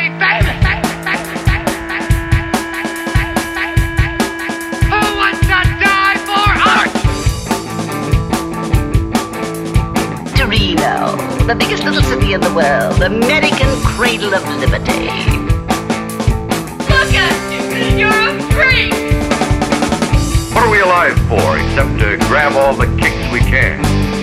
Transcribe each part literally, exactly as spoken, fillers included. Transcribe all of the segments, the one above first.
baby. Who wants to die for art? Torino, the biggest little city in the world, American cradle of liberty. Look at you. You're a freak. What are we alive for except to grab all the kicks we can?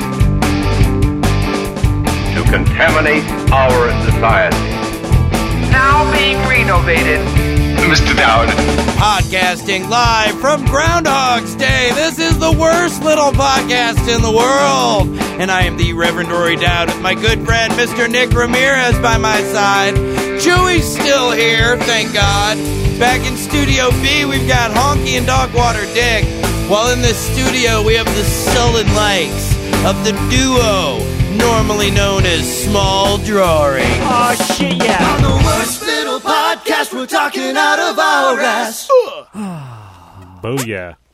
To contaminate our society. Now being renovated. Mister Dowd. Podcasting live from Groundhog's Day. This is the worst little podcast in the world. And I am the Reverend Rory Dowd with my good friend, Mister Nick Ramirez by my side. Chewy's still here, thank God. Back in Studio B, we've got Honky and Dogwater Dick. While in the studio, we have the sullen likes of the duo, normally known as Small Drawing. Oh, shit, yeah. On the worst little podcast, we're talking out of our ass. Booyah.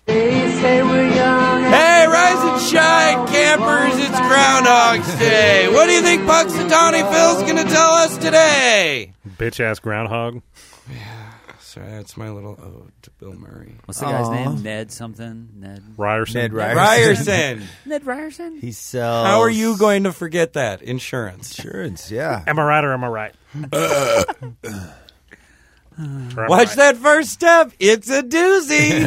Hey, rise and shine, campers, it's Groundhog's Day. What do you think Puxatawny Phil's gonna tell us today? Bitch-ass groundhog. Sorry, that's my little ode to Bill Murray. What's the guy's name? Ned something? Ned Ryerson. Ned Ryerson. Ryerson. Ned Ryerson? He sells... How are you going to forget that? Insurance. Insurance, yeah. Am I right or am I right? Watch that first step. It's a doozy.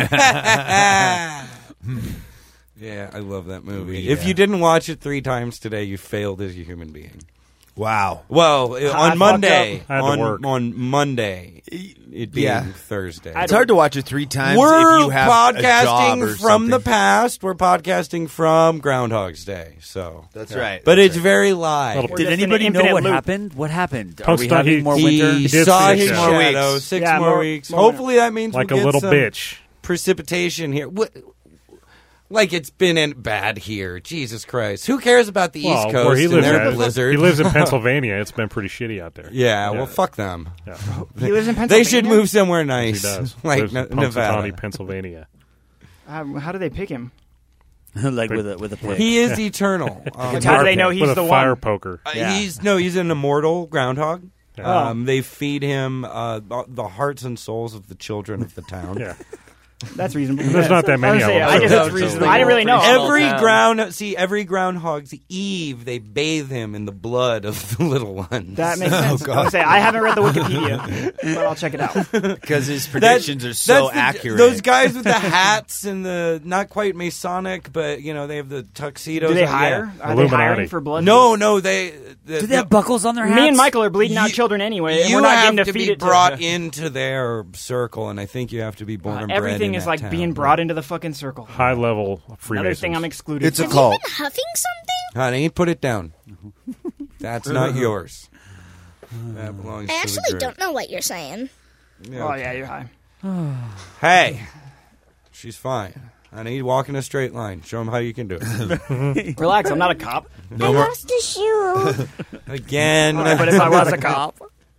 Yeah, I love that movie. Yeah. If you didn't watch it three times today, you failed as a human being. Wow. Well, I on Monday, I had to on, work. on Monday, it being Yeah. Thursday. It's hard to watch it three times We're if you have a job podcasting or from the something. past. We're podcasting from Groundhog's Day. So That's right. But That's it's right. very live. Little- We're Did just in anybody an know infinite what loop. happened? What happened? Are Post we on- having he- more he winter? He did saw say his so. More weeks. shadow. Six Yeah, more, more- weeks. more Hopefully that means Like we'll a get little some bitch. precipitation here. What, like it's been in bad here. Jesus Christ. Who cares about the Well, East where Coast he and lives, their at, blizzard? he lives in Pennsylvania. It's been pretty shitty out there. Yeah, well, fuck them. Yeah. He lives in Pennsylvania? They should move somewhere He nice. does. like Lives Ne- in Punxsutawney, Nevada. Pennsylvania. Um, how do they pick him? like with a with a pig. He is eternal. Um, How do they know he's With a the fire one? poker. Uh, Yeah. He's no, he's an immortal groundhog. Yeah. Um, they feed him uh, the hearts and souls of the children of the town. Yeah. That's reasonable. There's not that many I, was of gonna say, them, I, so just, that's I reasonable. didn't really know. Every town. ground, see, every groundhog's eve, they bathe him in the blood of the little ones. That makes sense. I was gonna say, I haven't read the Wikipedia, but I'll check it out. Because his That- predictions are so that's the- accurate. Those guys with the hats and the not quite Masonic, but you know they have the tuxedos. Do they on- yeah. hire? Are they Illuminati. hiring for blood? No, no, they. The, Do they have buckles on their hats? Me and Michael are bleeding out You- children anyway, and you we're not have getting to to feed be it brought to into their circle, and I think you have to be born Uh, and bred everything in is that like town. being brought into the fucking circle. High level Freemasons. Another thing I'm excluded. It's a from. cult. Huffing something? Honey, put it down. That's not yours. That belongs I to the actually group. don't know what you're saying. Yeah, Oh okay. yeah, you're high. Hey, she's fine. Honey, walk in a straight line. Show them how you can do it. Relax, I'm not a cop. I lost a shoe. Again. But if I was a cop,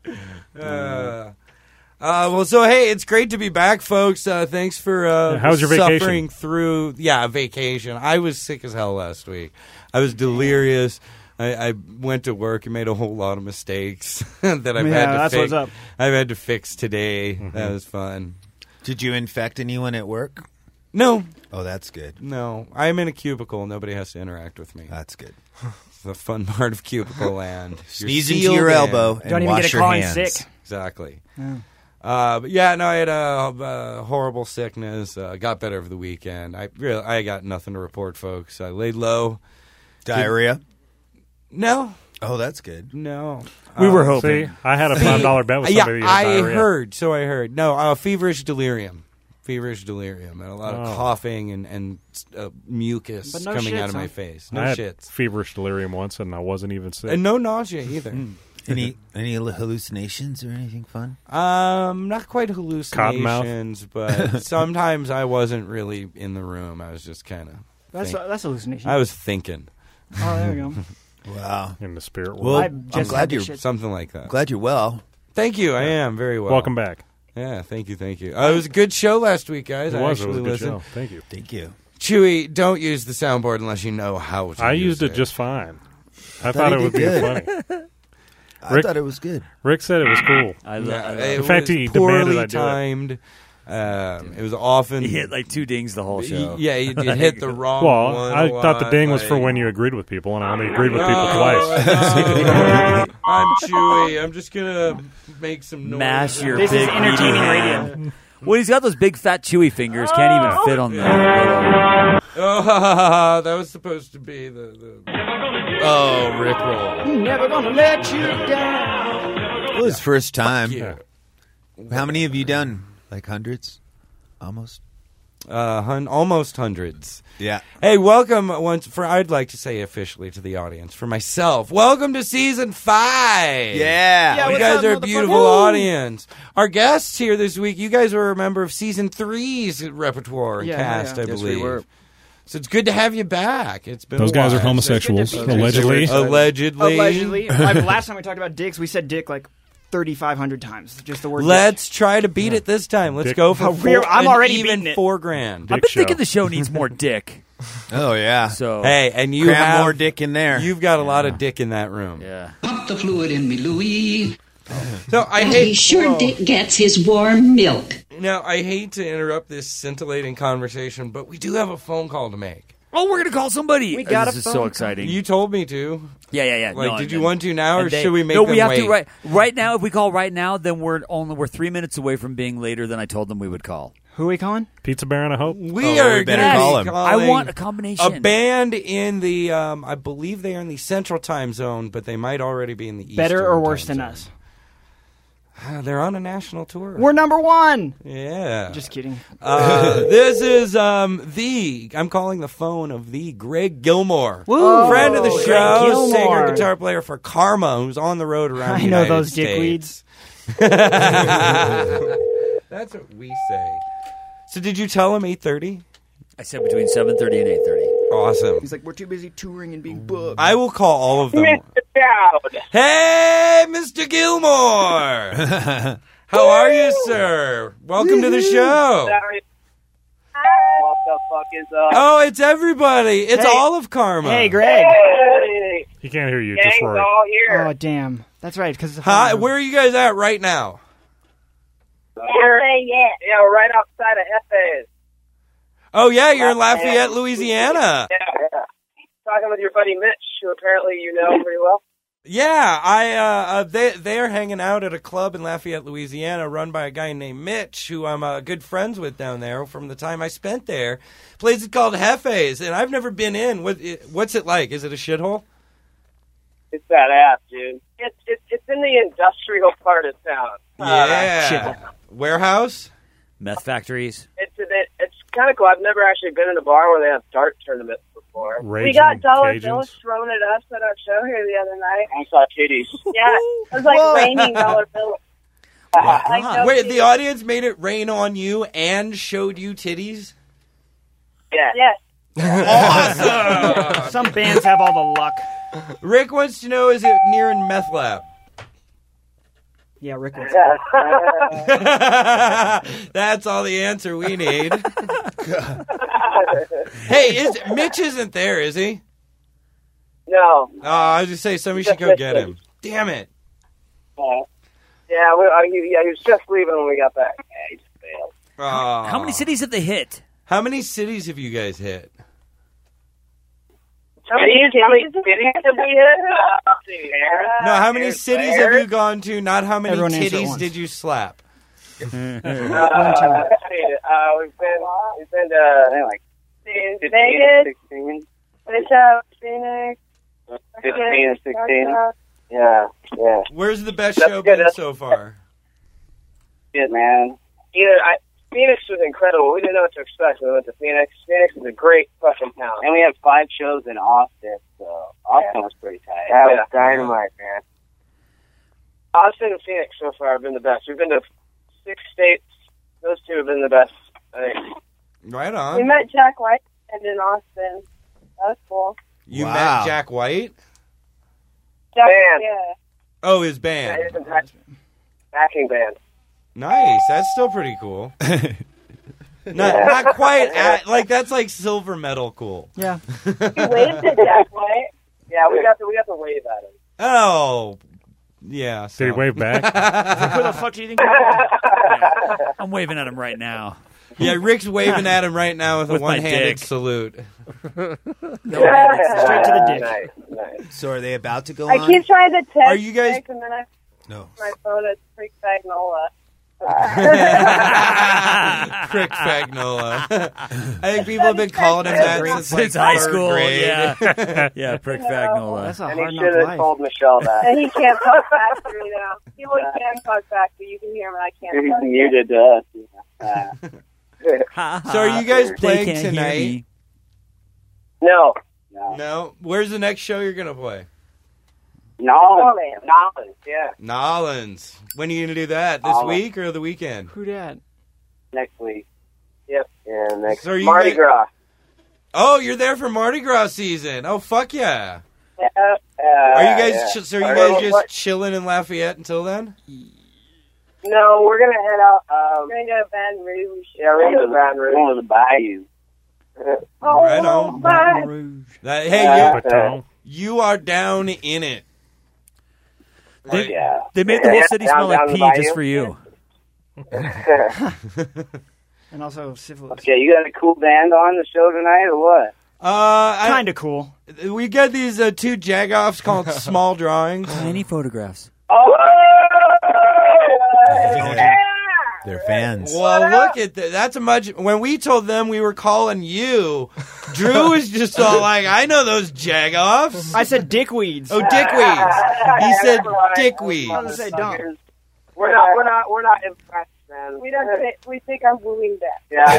Uh, uh, well, so hey, it's great to be back, folks. Uh, thanks for uh, Yeah, how was your vacation? suffering through. Yeah, vacation. I was sick as hell last week. I was delirious. I, I went to work and made a whole lot of mistakes that I've Yeah, had to that's fix. what's up. I've had to fix today. Mm-hmm. That was fun. Did you infect anyone at work? No, Oh, that's good. no. I'm in a cubicle. Nobody has to interact with me. That's good. It's the fun part of cubicle land. You're Sneeze into sealed your in. elbow and don't even wash get a your call in hands. sick. Exactly. Uh, but yeah, no, I had a, a horrible sickness. Uh, got better over the weekend. I really, I got nothing to report, folks. I laid low. Diarrhea? No, Oh, that's good. no. We Uh, were hoping. See, I had a five dollar bet with Yeah, somebody that had I diarrhea. heard. So I heard. No, uh, feverish delirium. Feverish delirium, and a lot of Oh. coughing and and uh, mucus But no coming out shits, of my huh? face. No I had shits, feverish delirium once, and I wasn't even sick. and no nausea either. Any any hallucinations or anything fun? Um, not quite Cottonmouth? hallucinations, but sometimes I wasn't really in the room. I was just kind of. That's that's hallucination. I was thinking oh, there we go. Wow. in the spirit world. Well, I I'm just glad had the you're shit. something like that. glad you're well. Thank you. I am very well. Welcome back. Yeah, thank you, thank you. Uh, it was a good show last week, guys. It I was. It actually was a good listened. show. Thank you. Thank you. Chewy, don't use the soundboard unless you know how to. I use used it just fine. I thought thought he it would did be good. funny. I Rick- thought it was good. Rick said it was cool. I, lo- Yeah, I it love In was fact, he poorly demanded I do it. timed. Um, it was often He hit like two dings the whole show. Yeah, you, you hit the wrong Well, one. I a thought the lot, ding was for like- when you agreed with people, and I only agreed with No, people twice. no, I'm Chewy. I'm just gonna make some noise. Mash your This big is entertaining meaty radio. hand. Well, he's got those big fat chewy fingers. Can't even fit on the little. Oh, that was supposed to be the. the... Oh, Rickroll. Never gonna let you down. It was first time. Yeah. How many have you done? Like hundreds? Almost? Uh, hun- almost hundreds. Yeah. Hey, welcome once for. I'd like to say officially to the audience, for myself, welcome to season five. Yeah. Yeah, you what's guys up, are a motherfucker? beautiful Woo! audience. Our guests here this week, you guys were a member of season three's repertoire and Yeah, cast, yeah. I Yes, believe. we were. So it's good to have you back. It's been Those a guys while. are homosexuals, So- allegedly. Allegedly. Allegedly. Like, last time we talked about dicks, we said dick like thirty-five hundred times. Just the word dick. Let's try to beat it this time. Let's Dick. go for Oh, we're- four, I'm an already even beating it. four grand. I've Dick been show. thinking the show needs more dick. Oh, yeah. So Hey, and you Cram have more dick in there. You've got a lot of dick in that room. yeah. Pump the fluid in me, Louis. So I Be hate. sure Dick gets his warm milk. Now I hate to interrupt this scintillating conversation, but we do have a phone call to make. Oh, we're gonna call somebody. We got this a is phone so call. exciting. You told me to. yeah, yeah, yeah. Like, No, did and- you want to now, or and they- should we make No, them we have wait? to right right now. If we call right now, then we're only we're three minutes away from being later than I told them we would call. Who are we calling? Pizza Baron, I hope. We Oh, are we better gonna call be him. I calling want a combination. A band in the, um, I believe they are in the Central Time Zone, but they might already be in the Eastern. Better or worse time than zone. us? Ah, they're on a national tour. We're number one. yeah. Just kidding. Uh, this is um, the, I'm calling the phone of the Greg Gilmore. Woo. Friend of the Greg show, Gilmore. singer, guitar player for Karma, who's on the road around I the know United those States. That's what we say. So did you tell him eight thirty? I said between seven thirty and eight thirty. Awesome. He's like, we're too busy touring and being booked. I will call all of them. Mister Dowd. Hey, Mister Gilmore. How are you, sir? Welcome to the show. Sorry. What the fuck is up? Oh, it's everybody. It's Hey. all of Karma. Hey, Greg. Hey, He can't hear you. Just gang's Rory. all here. Oh, damn. That's right. Because Hi, where are you guys at right now? We're, yeah, we're right outside of F A's. Oh, yeah, you're in Lafayette, Louisiana. Yeah, yeah. Talking with your buddy Mitch, who apparently you know pretty well. Yeah, I uh, uh they they are hanging out at a club in Lafayette, Louisiana, run by a guy named Mitch, who I'm uh, good friends with down there from the time I spent there. Place is called Hefe's, and I've never been in. What what's it like? Is it a shithole? It's badass, dude. It's it's it's in the industrial part of town. Yeah, warehouse. Meth factories. It's it, it's kind of cool. I've never actually been in a bar where they have dart tournaments before. Raging we got Dollar Cajuns. Bills thrown at us at our show here the other night. I saw titties. Yeah, it was like raining dollar bills. Like, no Wait, titties. the audience made it rain on you and showed you titties? Yeah. Yes. Awesome. some bands have all the luck. Rick wants to know, is it near a meth lab? Yeah, Rick. wants- That's all the answer we need. Hey, is Mitch isn't there, is he? No. Oh, I was just say somebody should go get him. Damn it. Uh, yeah, we, uh, he, yeah, he was just leaving when we got back. Yeah, he just failed. Aw. How many cities have they hit? How many cities have you guys hit? How many cities have we hit? No, how many cities have you gone to? Not how many Everyone answer at titties once. did you slap? Uh, uh, we've been, we've been to like Vegas, sixteen, Bishop, Phoenix, fifteen or sixteen. Yeah, yeah. Where's the best That's show good. been That's- so far? Shit, man. Either I, Phoenix was incredible. We didn't know what to expect when we went to Phoenix. Phoenix is a great fucking town. And we had five shows in Austin, so Austin yeah. was pretty tight. That was dynamite, man. Austin and Phoenix so far have been the best. We've been to six states. Those two have been the best, I think. Right on. We met Jack White and in Austin. That was cool. You Wow. met Jack White? Jack, band. Yeah. Oh, his band. Yeah, his back- backing band. Nice. That's still pretty cool. Not, not quite at, like, that's like silver medal cool. Yeah. You waved at Jack White? Yeah, we got to, we got to wave at him. Oh, Yeah. Did he so- wave back? Who the fuck do you think you are? I'm waving at him right now. Yeah, Rick's waving at him right now with, With a my one-handed dick. salute. Straight to the dick. Nice, nice. So are they about to go I on? keep trying to text Are you guys- Nick, and then I No. my phone is Freak Fagnola. Crick Fagnola. I think people have been calling him that since, like, Since high third school, grade. yeah. Yeah, Prick Fagnola. That's a And hard he knock should have life. told Michelle that. And he can't talk back to me now. He would can talk back, but you can hear him and I can't. He's muted to us. So are you guys They playing can't hear tonight? me. No. No. No. Where's the next show you're gonna play? Nolans. Nolans, yeah. Nolans. When are you gonna do that? This Nolans. week or the weekend? Who dat? Next week. Yep. Yeah, next So are you Mardi guys- Gras. Oh, you're there for Mardi Gras season. Oh, fuck yeah. Yeah, uh, Are you guys? yeah. Ch- so are you Uh, guys just what- chilling in Lafayette until then? No, we're gonna head out. Um, we're gonna go to Baton Rouge. Yeah, we're gonna go to Baton Rouge. We're going to the Bayou. Oh, Right on. Baton That- hey, Uh, you, Baton. you are down in it. They, Yeah. they made the whole Yeah, city down- smell like down the pee bayou. just for you. And also syphilis. Okay, you got a cool band on the show tonight, or what? Uh, Kind of cool. I, we got these uh, two jagoffs called Small Drawings. Tiny photographs. Oh! They're fans. Well, look at that. That's a much. When we told them we were calling you, Drew was just all like, "I know those jagoffs." I said dickweeds. Oh, dickweeds. He said That's right. dickweeds. I was gonna say don't. We're not. We're not. We're not impressed, man. We don't. Think, we think I'm wooing that.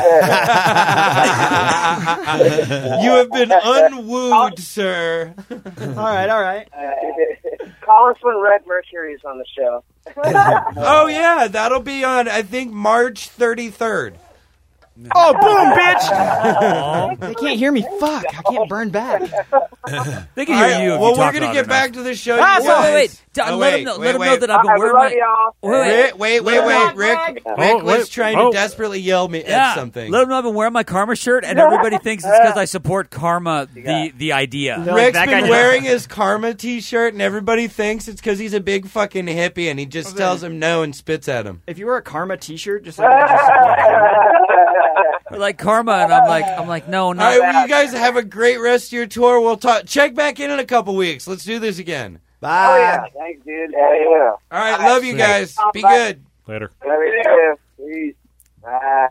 Yeah. You have been unwooed, sir. All right, all right. Call us when Red Mercury is on the show. Oh yeah, that'll be on. I think March thirty-third. Oh, boom, bitch! They can't hear me. Fuck, I can't burn back. They can hear All right, you. If well, you we're talk gonna loud get enough. back to the show. Ah, you Wait, wait, wait. guys. D- Oh, let wait, him know. wait, Let him wait. know that I've been I wearing love my. y'all. Wait, wait. Wait, wait, wait, wait. Rick, Rick Oh, was wait. trying Oh. to desperately yell me Yeah, at something. let him know I've been wearing my Karma shirt, and everybody thinks it's because I support Karma, the the idea. They're like, Rick's that guy been did- wearing his Karma T-shirt, and everybody thinks it's because he's a big fucking hippie, and he just Okay. tells him no and spits at him. If you wear a Karma T-shirt, just like just, We're like Karma, and I'm like, I'm like, no, All no. right, well, you guys have a great rest of your tour. We'll talk. Check back in in a couple weeks. Let's do this again. Bye. Oh yeah. Thanks, dude. Yeah, yeah. All right, love you guys. Be good. Later. Love you too. Peace. Bye.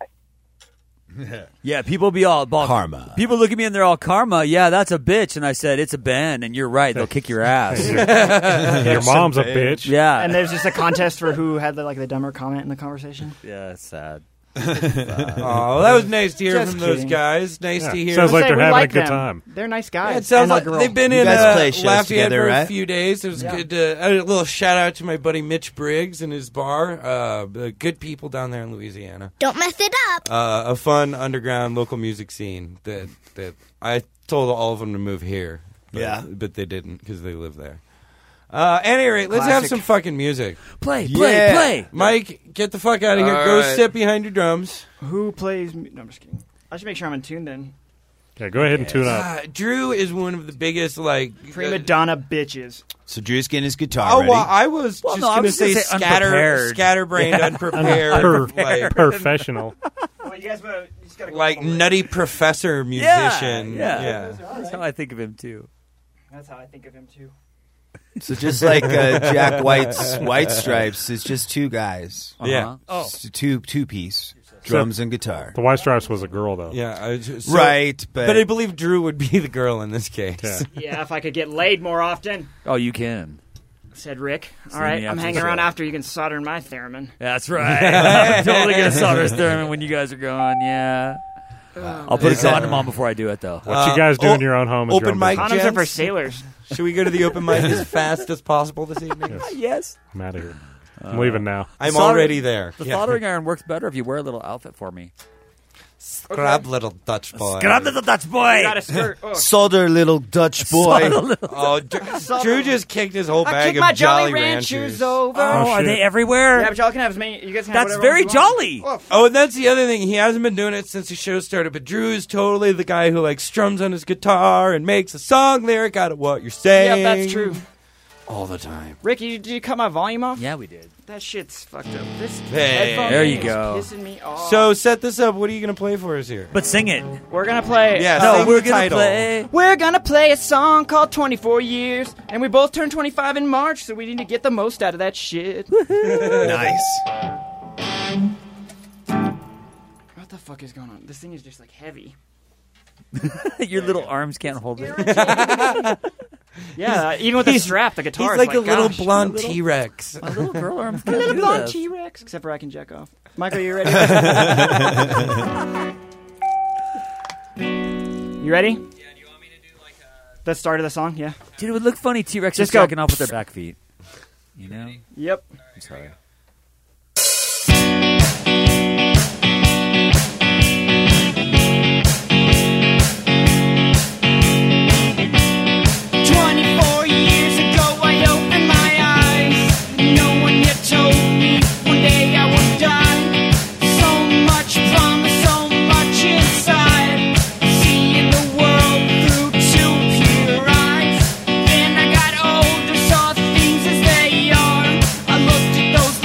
Yeah, people be all ball, Karma. People look at me and they're all Karma. Yeah, that's a bitch. And I said it's a band, and you're right. They'll kick your ass. Your mom's a bitch. Yeah, and there's just a contest for who had the, like the dumber comment in the conversation. yeah, it's sad. Oh, well, that was nice to hear Just from those kidding. guys. Nice Yeah, to hear. sounds like Say, they're we having like a good them. time. They're nice guys. Yeah, it sounds and a like girl. they've been You in guys uh, play shows Lafayette together, for a right? few days. It was Yeah. good. To, a little shout out to my buddy Mitch Briggs and his bar. Uh, the good people down there in Louisiana. Don't mess it up. Uh, a fun underground local music scene that that I told all of them to move here. But, Yeah. but they didn't because they live there. Uh, at any rate, let's have Classic. some fucking music. Play, play, Yeah. play. Mike, get the fuck out of here. All Go right. sit behind your drums. Who plays? mu- No, I'm just kidding. I should make sure I'm in tune then. Yeah, go ahead and tune up. Uh, Drew is one of the biggest, like Prima uh, donna bitches. So Drew's getting his guitar Oh ready. well, I was Well, just no, I going to was gonna say, say scatter, unprepared. scatterbrained, unprepared, Per- like, professional. Well, you guys, you just gotta go like forward. nutty professor Yeah, musician. yeah. yeah. That's how I think of him too. That's how I think of him too. So just like uh, Jack White's White Stripes, it's just two guys. Uh-huh. Yeah. Oh, It's two two piece, drums and guitar. The White Stripes was a girl, though. Yeah, I just, so- Right, but, But I believe Drew would be the girl in this case. Yeah. Yeah, if I could get laid more often, oh, you can. said Rick. All Send right, me I'm after hanging the around show. after you can solder my theremin. That's right. I'm totally gonna solder his theremin when you guys are gone. Yeah. I'll put a Is that- condom on before I do it, though. What Uh, you guys do o- in your own home is open your own mic business. Condoms are for gents? sailors. Should we go to the open mic as fast as possible this evening? Yes. I'm out of here. I'm leaving now. I'm Solder- already there. The Yeah. soldering iron works better if you wear a little outfit for me. Scrub little Dutch boy. Grab the Dutch boy. You got a skirt. Oh. solder little Dutch boy. Oh, Drew, Drew just kicked his whole I bag kicked of my Jolly Jolly Ranchers. Ranchers over. Oh, Oh, are shit. they everywhere? Yeah, but y'all can have as many. You guys can have That's whatever very ones you want. jolly. Oh, Oh, and that's the other thing. He hasn't been doing it since the show started. But Drew is totally the guy who like strums on his guitar and makes a song lyric out of what you're saying. yeah, that's true. all the time. Ricky, did you cut my volume off? Yeah, we did. That shit's fucked up. This Hey. headphone There thing you is go. pissing me off. So set this up. What are you going to play for us here? But sing it. We're gonna play. Yeah, No, sing we're the gonna title. play. We're gonna play a song called twenty-four years, and we both turned twenty-five in March, so we need to get the most out of that shit. Nice. What the fuck is going on? This thing is just like heavy. Your little arms can't hold it. Yeah, even with the strap, the guitar He's is like a little gosh, blonde a little- T-Rex. My little girl arms A can't little do blonde this. T-Rex, except for I can jack off. Michael, you ready? You ready? Yeah, do you want me to do like a... the start of the song? Yeah. Dude, it would look funny. T-Rex Just just go. jacking off with their back feet. You know? Yep. I'm sorry. twenty-four years ago I opened my eyes. No one yet told me one day I would die. So much promise, so much inside. Seeing the world through two pure eyes. Then I got older, saw things as they are. I looked at those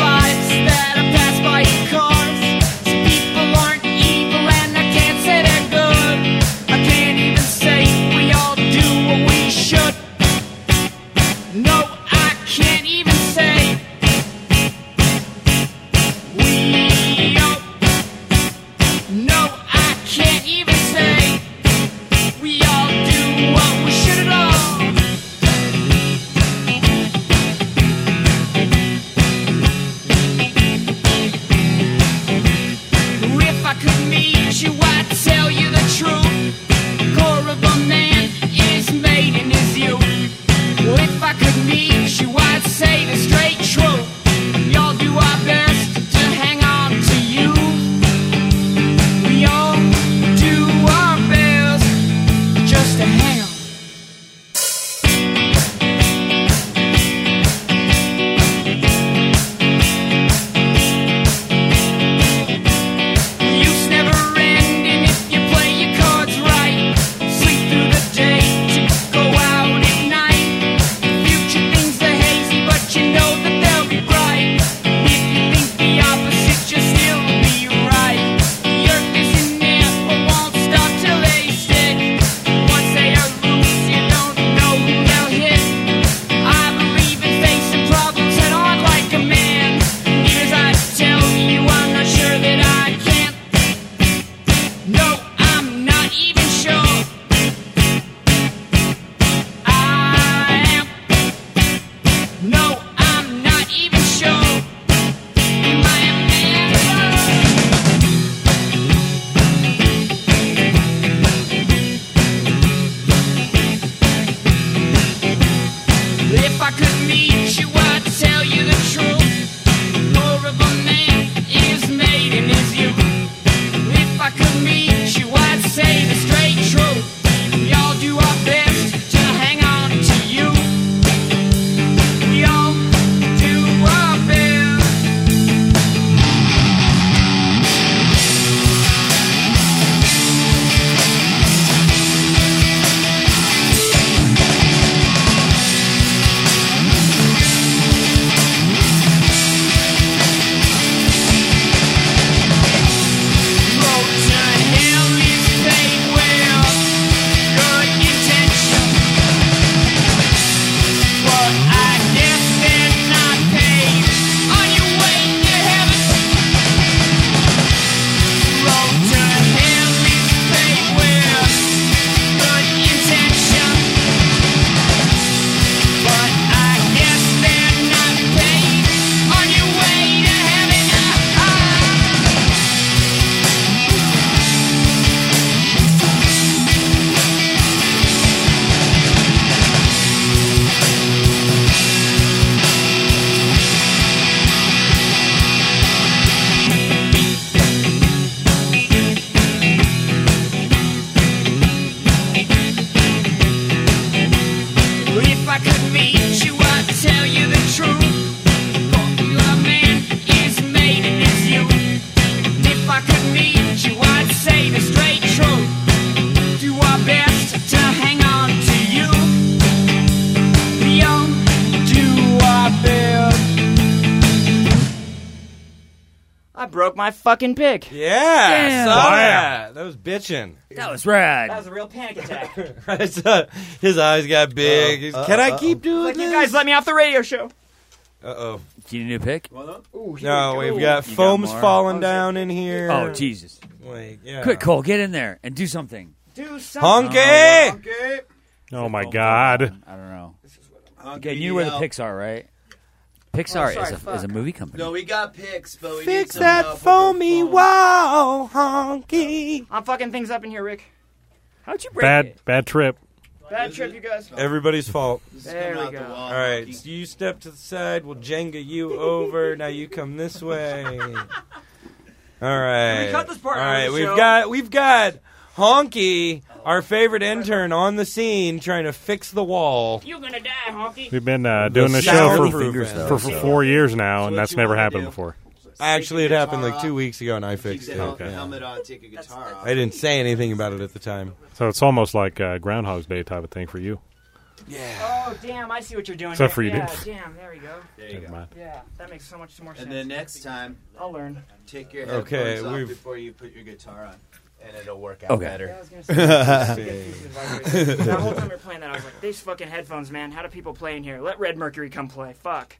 I broke my fucking pick. Yeah, Damn. saw Wow. that. That was bitching. That was rad. That was a real panic attack. I saw his eyes got big. He's, Uh, Can I uh, keep doing Like, this? you guys let me off the radio show. Uh-oh. Do you need a pick? Ooh, here No, we go. we've got You got foams more? falling down in here. Oh, Jesus. Wait, yeah. Quick, Cole, get in there and do something. Do something. Honky! Oh my God! I don't know. Honky, Okay, you know where the help. picks are, right? Pixar Oh, sorry, is, a, fuck. is a movie company. No, we got picks, but we need Fix some that help with foamy the phone. wall, honky. I'm fucking things up in here, Rick. How'd you break Bad, it? bad trip. Bad trip, you guys. Everybody's fault. This is There coming we out the go. wall, All right, Honky. so you step to the side. We'll Jenga you over. Now you come this way. All right. Can we cut this part All out of right, the we've show? got we've got Honky, our favorite intern, on the scene trying to fix the wall. You're gonna die, honky. We've been uh, doing this show for, Soundproofing. for, for four years now, So and what that's you never wanna happened do? before. Actually, it happened like Guitar two off. weeks ago, and I Keep fixed the it. hel- Okay. helmet on, take a guitar off. I didn't say anything about it at the time. So it's almost like uh, Groundhog's Day type of thing for you. Oh, damn, I see what you're doing. Except here. for you Yeah, didn't. damn, there we go. There you Never go. mind. Yeah, that makes so much more sense. And then next time, I'll learn. take your Okay, headphones off we've- before you put your guitar on, and it'll work out Okay. Yeah, better. I was gonna say, just get pieces of vibration. The whole time we were playing that, I was like, these fucking headphones, man. How do people play in here? Let Red Mercury come play. Fuck.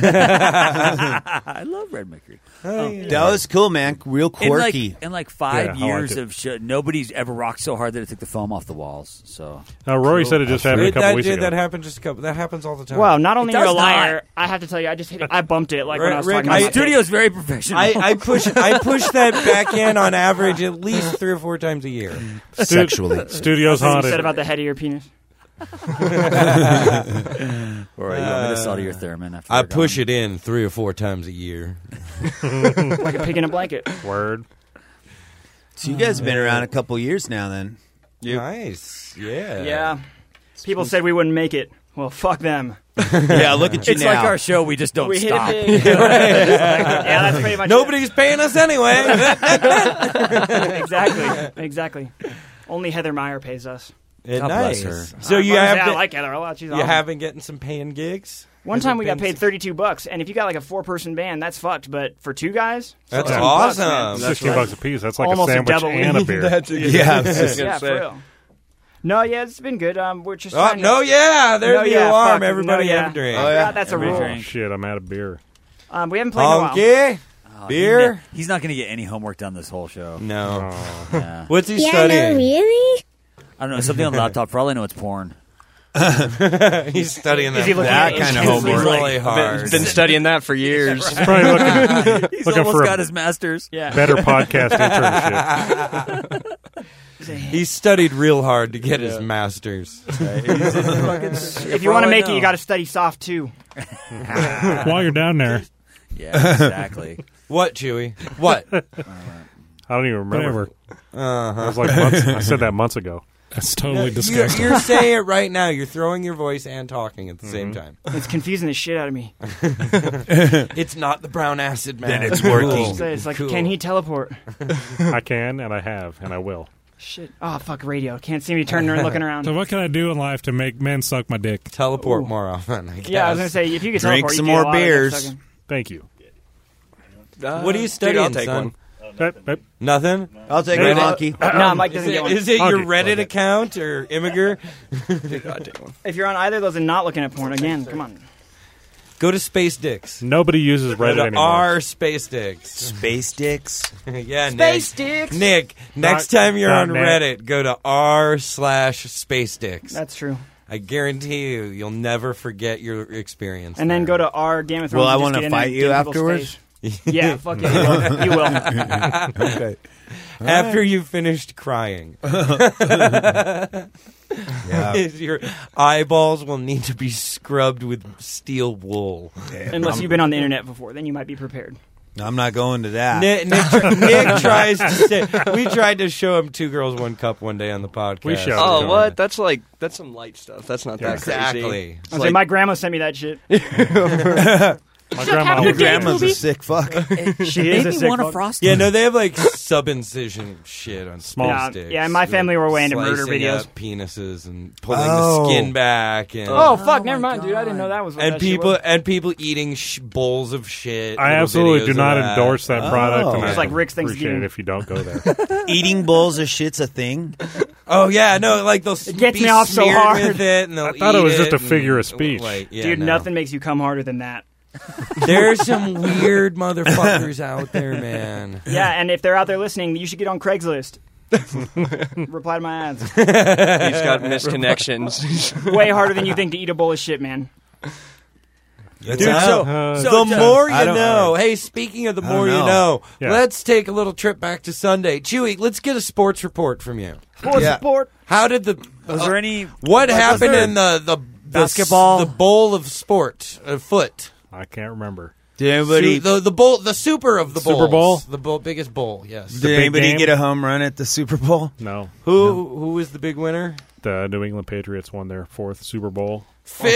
I love Red Mercury. That was cool, man. Real In like, quirky. in like five Yeah, I years liked it. of shit, nobody's ever rocked so hard that it took the foam off the walls. So Now, Rory said it just happened a It- couple that, weeks did, ago. that happened just a couple. That happens all the time. Wow, not only It are you a does liar, not. I have to tell you, I just hit it. I bumped it like when I was Rick, talking I- about the my studio's very professional. I, I push I push that back in on average at least three or four times a year. Stu- Studio's What you haunted. said about the head of your penis. Or you want me to solder your theremin after I we're push gone? it in three or four times a year. Like a pig in a blanket. Word. So you guys have been around a couple years now, then. Nice. Yeah. Yeah. People said we wouldn't make it. Well, fuck them. Yeah, look at you It's now. like our show. We just don't we stop. hit it big. Yeah, that's pretty much Nobody's paying us anyway. it. Exactly. Exactly. Only Heather Meyer pays us. Eh, God nice. bless her. So I you must have say, I been, like Heather a lot. She's you awesome. have been getting some paying gigs. One Has time it we got been paid thirty-two bucks, and if you got like a four-person band, that's fucked. But for two guys, That's sixteen bucks, man. awesome. Sixteen bucks a piece. That's like Almost a a sandwich double and a wing. beer. Yeah, I was just Yeah, for real. No, yeah, it's been good. Um, we're just Oh, trying to- no, yeah. There's No, the yeah, alarm. fuck, Everybody no, yeah. have a drink. Oh, yeah. that's a Every rule. drink. Shit, I'm out of beer. Um, we haven't played in a while. Honky. Oh, Beer? he ne- He's not going to get any homework done this whole show. No. Oh. Yeah. What's he Yeah, no, studying? really? I don't know. Something on the laptop. For all I know, it's porn. He's studying Is he that, looking that at kind of intensely? homework Like, really hard. Been studying that for years. He's probably looking, He's looking almost for got a his master's. Yeah. better podcast internship. He studied real hard to get his master's. If you want to make it, you got to study soft too. While you're down there, Yeah, exactly. What, Chewy? What? I don't even remember. Uh-huh. That was like months, I said that months ago. That's totally You're, disgusting. you're saying it right now. You're throwing your voice and talking at the Mm-hmm. same time. It's confusing the shit out of me. It's not the brown acid, man. Then it's working. So it's like, Cool. can he teleport? I can, and I have, and I will. Shit. Oh, fuck radio. Can't see me turning and looking around. So what can I do in life to make men suck my dick? Teleport more often, I guess. Yeah, I was going to say, if you could Drink teleport, some you get a more lot of dick beers. sucking. Thank you. Uh, What are you dude, studying, I'll take son? one. That- that- Nothing? I'll take Reddit? a monkey. No, Mike Is doesn't it, get one. is it your Okay. Reddit account or Immiger? Dude, I'll take one. If you're on either of those and not looking at porn, again, come on. Go to Space Dicks. Nobody uses Go Reddit to anymore. R Space Dicks. Space dicks. Yeah, Space Nick. dicks. Nick, next Not- time you're not on Nick. Reddit, go to R slash Space Dicks. That's true. I guarantee you, you'll never forget your experience. And then there. go to our Game of Thrones. Will I and just wanna get in there fight and you get in people's afterwards? face. Yeah, fuck yeah, you will. You will. Okay. After you finished crying. Yeah. Your eyeballs will need to be scrubbed with steel wool. Unless you've been on the internet before, then you might be prepared. I'm not going to that. Nick, Nick, tr- Nick tries to say. We tried to show him Two Girls, One Cup one day on the podcast. We showed Oh, it. what? That's like that's some light stuff. That's not that Exactly. crazy. I It's was like, like, my grandma sent me that shit. My grandma Your would do grandma's that. a sick fuck. She is a sick fuck. Yeah, no, they have like sub-incision shit on Small small Yeah, sticks. yeah, my family were way into murder Slicing videos. up penises and pulling Oh. the skin back. And, Oh, fuck, never mind, dude. I didn't know that was what and that shit people was. and people eating sh- bowls of shit. I little absolutely videos do of not that. endorse that product, Oh. and It's I like Rick's appreciate Thanksgiving. it if you don't go there. Eating bowls of shit's a thing. Oh yeah, no, like they'll It gets be me off so smeared hard. with it, and they'll I thought it eat was just a and, figure of speech. Like, yeah, Dude, no. nothing makes you come harder than that. There's some weird motherfuckers out there, man. Yeah, and if they're out there listening, you should get on Craigslist. Reply to my ads. He's got missed connections. Way harder than you think to eat a bowl of shit, man. Dude, so, Uh, so the more you I don't know. know. Hey, speaking of the I more don't you know. know, Yeah. let's take a little trip back to Sunday. Chewy, let's get a sports report from you. Sports Yeah. report. How did the Was there any what was happened there- in the the the, Basketball? the bowl of sport of foot? I can't remember. Did anybody? Su- the the bowl the super of the Super bowls. Bowl? the bowl, biggest bowl. Yes. did big anybody game? get a home run at the Super Bowl? No. Who who was the big winner? The New England Patriots won their fourth Super Bowl.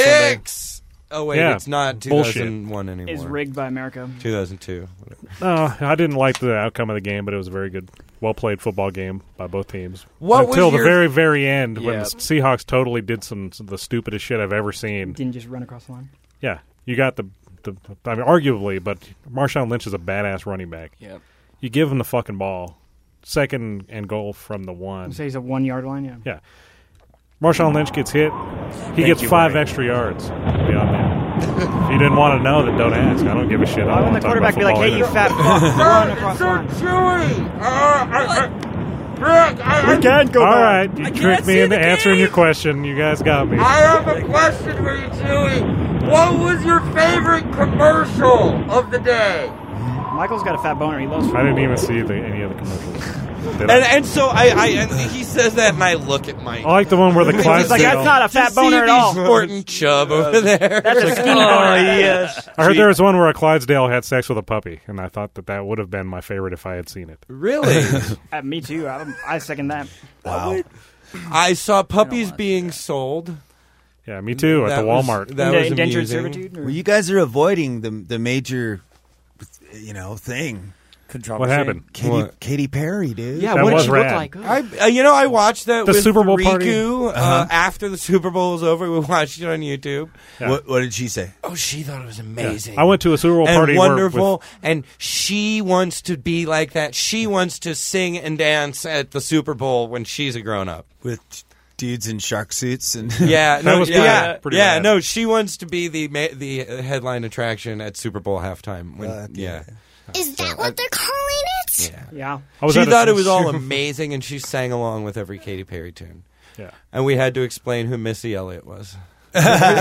Fix. Oh wait, Yeah. it's not two Bullshit. thousand one anymore. Is rigged by America. two thousand two. No, I didn't like the outcome of the game, but it was a very good, well-played football game by both teams. What was Until the your- very, very end, when Yeah. the Seahawks totally did some the stupidest shit I've ever seen. Didn't just run across the line. Yeah, you got the, the I mean, arguably, but Marshawn Lynch is a badass running back. Yep. You give him the fucking ball, second and goal from the one. Say he's a one yard line. Yeah. Yeah. Marshawn Lynch gets hit. He gets you, five Ray. extra yards beyond that. If you didn't want to know, then don't ask. I don't give a shit. I Why don't wouldn't want the to talk quarterback be like, about "Hey, you football fat fuck, run across the line"? Chewy. Uh, Rick, I, We can't go All back. right, you I can't tricked me see into the answering game. your question. You guys got me. I have a question for you, Chewy. What was your favorite commercial of the day? Michael's got a fat boner. He loves. I didn't even see the, any of the commercials. Did And, I? and so I, I and he says that, and I look at Mike. I like the one where the He's like, Clydesdale. that's not a fat Just boner see at all. me sporting chub over there. That's a skinny Oh boner. yes. I heard there was one where a Clydesdale had sex with a puppy, and I thought that that would have been my favorite if I had seen it. Really? Uh, me too. I, I second that. Wow. I saw puppies being sold. Yeah, me too, at That the was- Walmart. that Into was indentured amusing. servitude. Or? Well, you guys are avoiding the the major, you know, thing. controversy? What happened? Katy, What? Katy Perry, dude. Yeah, That what did was she rad. look like? I, uh, you know, I watched that The with Super Bowl Riku, party? uh, Uh-huh. after the Super Bowl was over. We watched it on YouTube. Yeah. What, what did she say? Oh, she thought it was amazing. I went to a Super Bowl and party where- wonderful, with- and she wants to be like that. She wants to sing and dance at the Super Bowl when she's a grown up. With dudes in shark suits and Yeah, That no, was yeah, pretty- pretty yeah. rad. No, she wants to be the ma- the headline attraction at Super Bowl halftime. When, Uh, yeah. Is that what they're calling it? Yeah. Yeah. I was She at a- thought it was all amazing, and she sang along with every Katy Perry tune. Yeah. And we had to explain who Missy Elliott was. like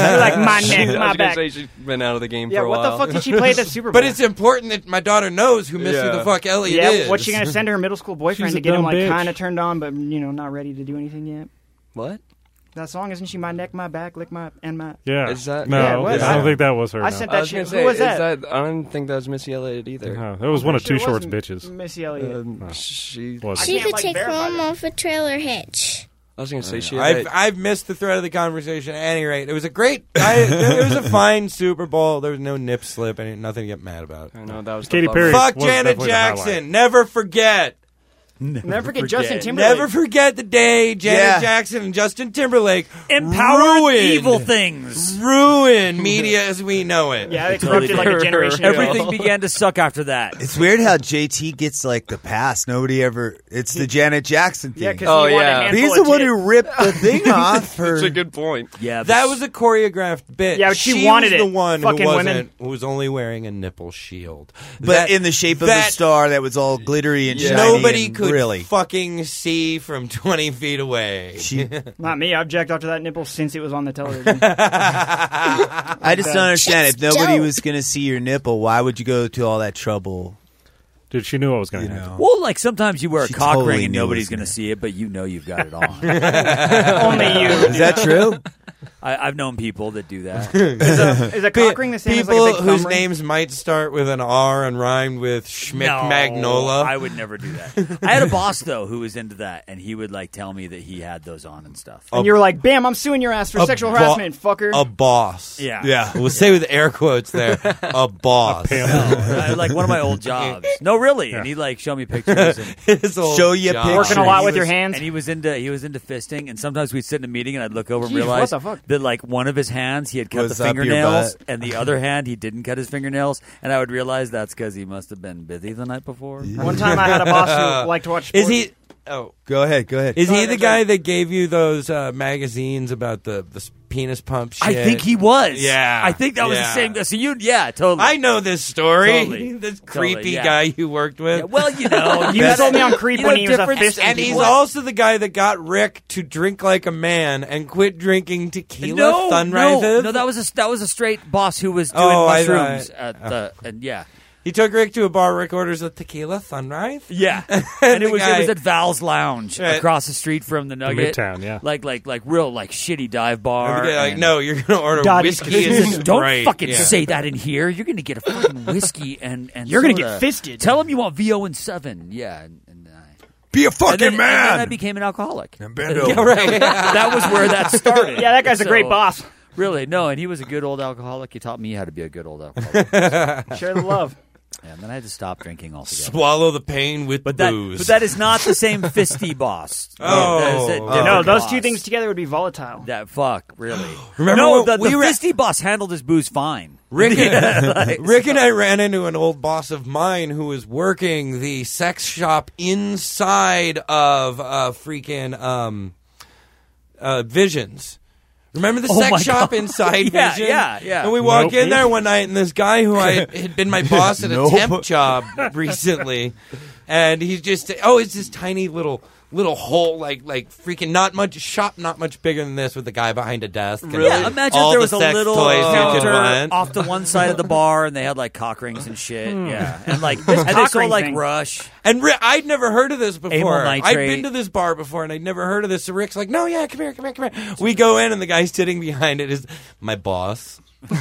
my She- neck, I my was gonna back. say she's been out of the game Yeah, for a what while. the fuck did she play at the Super Bowl? But it's important that my daughter knows who Missy Yeah. the fuck Elliott yeah, is. what's she gonna send her middle school boyfriend She's to a get him dumb like bitch. kind of turned on, but you know not ready to do anything yet? What? That song isn't she my neck, my back, lick my and my. Yeah. Is that- no, Yeah, what? I don't think that was her. I no. sent I that was gonna shit. say, Who was is that? I don't think that was Missy Elliott either. No, that was one of Pretty Two sure it Shorts was bitches. Missy Elliott. Um, No. she. Was She can't, could like, take verify home that. off a trailer hitch. I was gonna say she. Had I've that- I've missed the thread of the conversation. At any rate, it was a great. I, it was a fine Super Bowl. There was no nip slip and nothing to get mad about. I know that was Katy the Perry Fuck was Janet definitely the highlight. Jackson. Never forget. Never forget Justin Timberlake. Never forget the day Janet Yeah. Jackson and Justin Timberlake Empowered ruined, evil things. ruined media as we know it. Yeah, they corrupted like a generation ago. Everything began to suck after that. it's weird how J T gets like the pass. Nobody ever. It's the Janet Jackson thing. Yeah, because Oh, he won yeah. a handful he's the of one tit. who ripped the thing off her. That's a good point. Yeah, That was a choreographed bit. Yeah, but she she wanted was it. the one who Fucking wasn't, women. who was only wearing a nipple shield. but That- in the shape of that a star that was all glittery and shiny. Nobody and could really. fucking see from twenty feet away. She, Not me. I've jacked off to that nipple since it was on the television. I just don't understand. If It's nobody dope. was going to see your nipple, why would you go to all that trouble? Dude, she knew what was going You to happen. know. well, like sometimes you wear a She cock totally ring and knew it nobody's was going to gonna- see it, but you know you've got it on. Only you. Is that true? I, I've known people that do that. Is a, is a cock ring the same as like People a big thumb whose ring? names might start with an R and rhymed with Schmick No, Magnola. I would never do that. I had a boss though who was into that, and he would like tell me that he had those on and stuff. And you were like, "Bam! I'm suing your ass for A sexual bo- harassment, fucker." A boss. Yeah. Yeah. We'll say with air quotes there. A boss. No, I- like one of my old jobs. No, really. And he like showed me pictures. And His old Show you job. pictures. Working a lot he with your was- hands. And he was into he was into fisting. And sometimes we'd sit in a meeting, and I'd look over and Jeez, realize what the fuck? that like one of his hands he had cut Was the up your fingernails, butt. and the other hand he didn't cut his fingernails. And I would realize that's because he must have been busy the night before. One time I had a boss who liked to watch Is sports. he? Oh, Go ahead. Go ahead. is Go he ahead, the that's guy right. that gave you those uh, magazines about the the s- penis pump shit? I think he was. Yeah. I think that was Yeah. the same guy. So you, yeah, totally. I know this story. Totally. This Totally, creepy yeah. guy you worked with. Yeah, well, you know, You that's- told me on Creep you when know, he was a different- fist And he's people. also the guy that got Rick to drink like a man and quit drinking tequila No, sunrises. no, no, that was a that was a straight boss who was doing Oh, I mushrooms thought- at the and yeah, He took Rick to a bar. Rick orders a tequila sunrise. yeah, and, and it the was guy, it was at Val's Lounge Right. across the street from the Nugget, Midtown, yeah. like like like real like shitty dive and bar. the guy like, and- no, you're gonna order Dottie whiskey and Christmas. Don't Sprite." fucking Yeah. say that in here. You're gonna get a fucking whiskey and and You're gonna soda. get fisted. Tell him you want V O and seven. Yeah, and, and, uh, Be a and fucking then, and then I man. became an alcoholic. And bend over. Yeah, right. that was where that started. Yeah, that guy's a So- great boss. Really, no, and he was a good old alcoholic. He taught me how to be a good old alcoholic. Share the love. Yeah, and then I had to stop drinking altogether. Swallow the pain with But that, booze. but that is not the same fisty boss. Oh. That is a Oh. different No, those boss. two things together would be volatile. That fuck, really. Remember no, when the, we the were- fisty boss handled his booze fine. Rick, and, Like, Rick and I ran into an old boss of mine who was working the sex shop inside of uh, freaking um, uh, Visions. Remember the Oh my sex shop God. inside Yeah, Vision? yeah, yeah. And we walk Nope. in there one night, and this guy who I had been my boss at a Nope. temp job recently, and he's just oh, it's this tiny little little hole, like like freaking not much shop, not much bigger than this, with a guy behind a desk. and Yeah, imagine all if there the was a sex little toys you could counter want. off to one side of the bar, and they had like cock rings and shit. Yeah, and like and they cock sold ring like thing. Rush. And Rick, I'd never heard of this before. Amyl I'd nitrate. been to this bar before, and I'd never heard of this. So Rick's like, "No, yeah, come here, come here, come here." We go in, and the guy sitting behind it is my boss.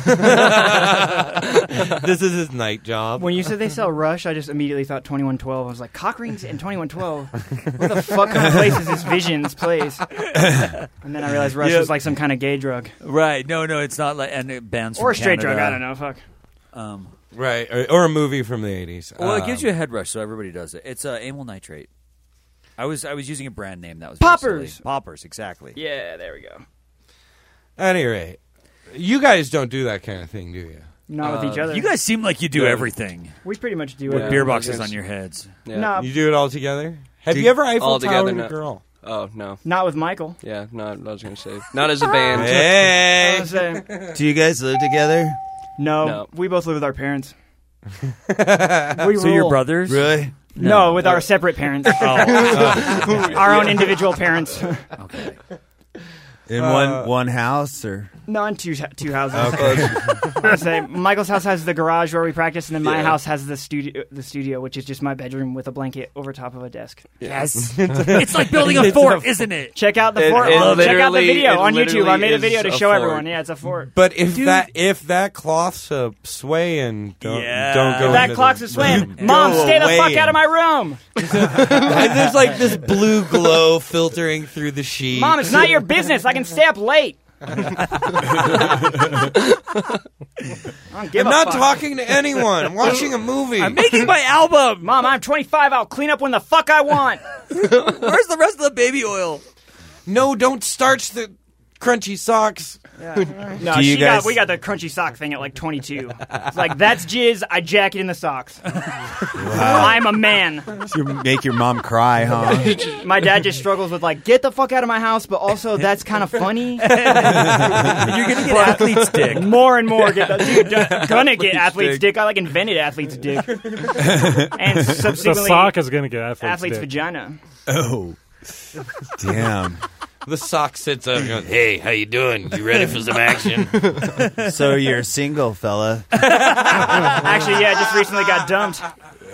This is his night job. When you said they sell Rush, I just immediately thought twenty-one twelve. I was like, cock rings and twenty-one twelve. What the fuck kind of place is this Visions place? And then I realized Rush Yeah. was like some kind of gay drug. Right? No, no, it's not like and it bands Or from a straight Canada. drug, I don't know. Fuck. Um, Right, or, or a movie from the eighties. well, it Um, gives you a head rush, so everybody does it. It's uh, amyl nitrate. I was I was using a brand name that was very Poppers. silly. Poppers, exactly. Yeah, there we go. At any rate, you guys don't do that kind of thing, do you? Not with each other. You guys seem like you do Yeah. everything we pretty much do with it. beer I boxes guess. on your heads. Yeah. No, You do it all together. Have Do- you ever Eiffel all together, Towered a no. girl? Oh no. not with Michael. Yeah, no. I was gonna say not as a band. I Hey, was saying, Do you guys live together? no, No. we both live with our parents. we So your rule. brothers? Really? No, with our separate parents. Our own individual parents. Okay. In Uh, one one house or? No, in two two houses. I say Michael's house has the garage where we practice, and then my Yeah. house has the studio, the studio, which is just my bedroom with a blanket over top of a desk. Yes. It's like building a fort, isn't it? Check out the It- fort. it Well, check out the literally- video it on YouTube. I made a literally video to is a show fort. everyone. Yeah, it's a fort. but if Dude. that if that cloth's uh, swaying, don't Yeah. don't go. If that into clock's the, a swaying, Go Mom, stay the away fuck out of and- my room. There's like this blue glow filtering through the sheet. Mom, it's not your business. I can stay up late. I don't give I'm a not fuck. talking to anyone. I'm watching a movie. I'm making my album. Mom, I'm twenty-five. I'll clean up when the fuck I want. Where's the rest of the baby oil? No, don't starch the crunchy socks. No, Do you she got, guys- we got the crunchy sock thing at like twenty-two. It's like, that's jizz. I jack it in the socks. I'm a man. You make your mom cry, huh? My dad just struggles with like, get the fuck out of my house, but also that's kind of funny. You're gonna get athlete's dick. More and more, get the, dude, d- gonna get athlete's dick. I like invented athlete's dick, and The subsequently sock is going to get athlete's, athlete's dick. vagina. Oh, damn. The sock sits up and goes, "Hey, how you doing? You ready for some action?" So you're single, fella? Actually, yeah, just recently got dumped.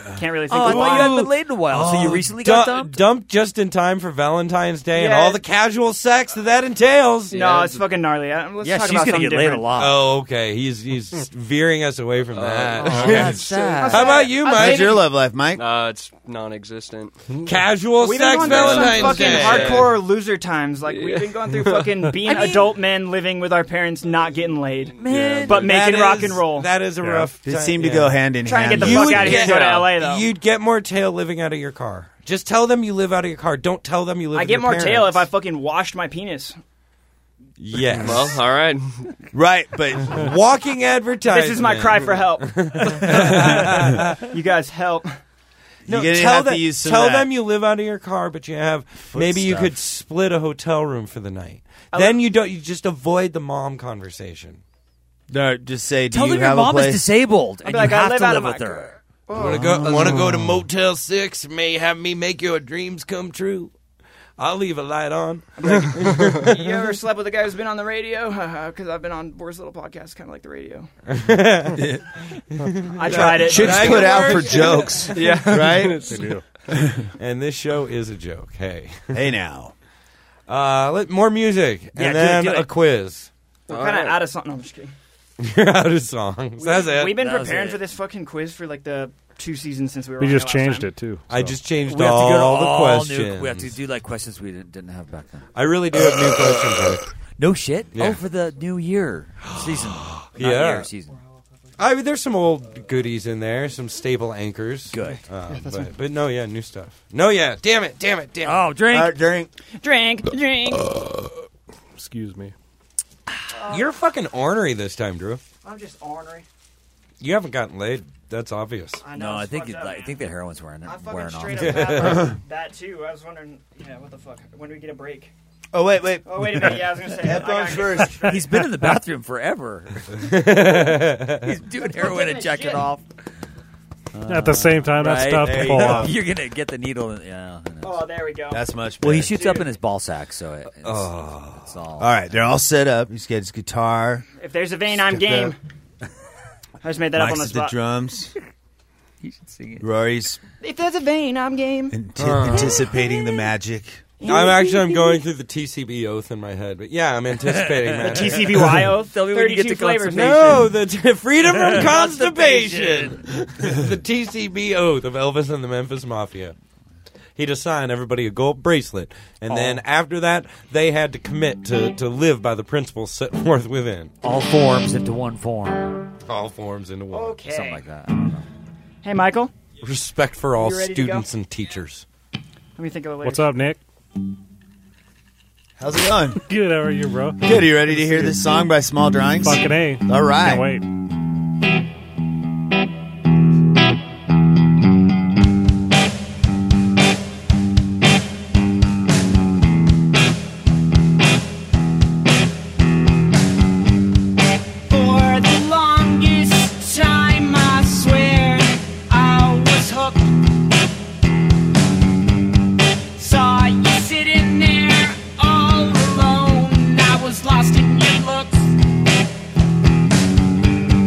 Can't really think Oh, I of thought why. you hadn't been laid in a while, so you Oh, recently du- got dumped? Dumped just in time for Valentine's Day and Yeah. all the casual sex that that entails. No, it's fucking gnarly. Uh, Let's Yeah, talk she's about gonna something get laid a different. lot. Oh, okay. He's he's veering us away from that. Oh, that's sad. How about you, I was Mike? How's your love life, Mike? Uh, it's non-existent. Casual We've been sex going through some Valentine's fucking Day. hardcore loser times. Like we've been going through fucking being I mean- adult men living with our parents, not getting laid, Man. but making That rock is- and roll. That is a Yeah. rough. It time, seemed to yeah. go hand in Trying to hand. get the You fuck would out of here get- and go to L A though. You'd get more tail living out of your car. Just tell them you live out of your car. Don't tell them you live I with get your more parents. tail if I fucking washed my penis. Yes. Well, all right. Right, but Walking advertisement. This is my cry for help. You guys help. No, You're gonna tell have them, to use some tell of that. them you live out of your car, but you have maybe you stuff. could split a hotel room for the night. Then you don't. You just avoid the mom conversation. no, just say, do Tell you them your have a mom is place? disabled, and be like, you I have live to out live of my with her. Want to go? Want to go to Motel Six? May have me make your dreams come true. I'll leave a light on. You ever slept with a guy who's been on the radio? Because I've been on Worst Little Podcast, kind of like the radio. I tried it. Chicks That put could out work. for jokes. Yeah. Right? They do. And this show is a joke. Hey, Hey now. uh, let more music Yeah, and do it, then do it. a quiz. We're All kind of right. out of something. No, I'm just kidding. You're out of songs. That's it. We've been That was preparing it. for this fucking quiz for like the two seasons since we were We on just here last changed time. it too. I so. just changed We have to all go to the all questions. new. We have to do like questions we didn't, didn't have back then. I really do have new questions. Mike. No shit. Yeah. Oh, for the new year season. Not Yeah. year, season. I mean, there's some old goodies in there, some stable anchors. Good. Uh, but, but no, yeah, new stuff. No, yeah, damn it, damn it, damn it. Oh, drink. Uh, drink. Drink, drink. Excuse me. You're fucking ornery this time, Drew. I'm just ornery. You haven't gotten laid. That's obvious. I know. No, I it's think fucked it, up, I man. think the heroin's wearing I fucking wearing off. straight up had like, that too. I was wondering, yeah, what the fuck? When do we get a break? Oh, wait, wait. Oh, wait a minute. Yeah, I was gonna say. Headphones I first. gotta- He's been in the bathroom forever. He's doing heroin and checking shit. off. At the same time, that's Right? tough There to you pull go. off. You're gonna get the needle. In, yeah. Oh, there we go. That's much better. Well, he shoots up in his ball sack, so it, it's, Oh. it's all. All right, they're all set up. He's got his guitar. If there's a vein, I'm Skip game. I just made that Mike's up on the at the spot. drums. You should sing it. Rory's If there's a vein, I'm game. ant- anticipating the magic. I'm actually I'm going through the T C B oath in my head, but yeah, I'm anticipating that. T C B Y oath. Tell me when you get thirty-two to flavors. No, the t- freedom from constipation. The T C B oath of Elvis and the Memphis Mafia. He'd assign everybody a gold bracelet, and then after that, they had to commit to, to live by the principles set forth within. All forms into one form. All forms into one. Okay. Something like that. I don't know. Hey, Michael. Respect for all You ready to go? students and teachers. Let me think of a lyric. What's up, Nick? How's it going? Good. How are you, bro? Good. Are you ready to hear this song by Small Drawings? Fucking A. All right. Can't wait. For the longest time, I swear I was hooked. Saw you sitting there all alone. I was lost in your looks.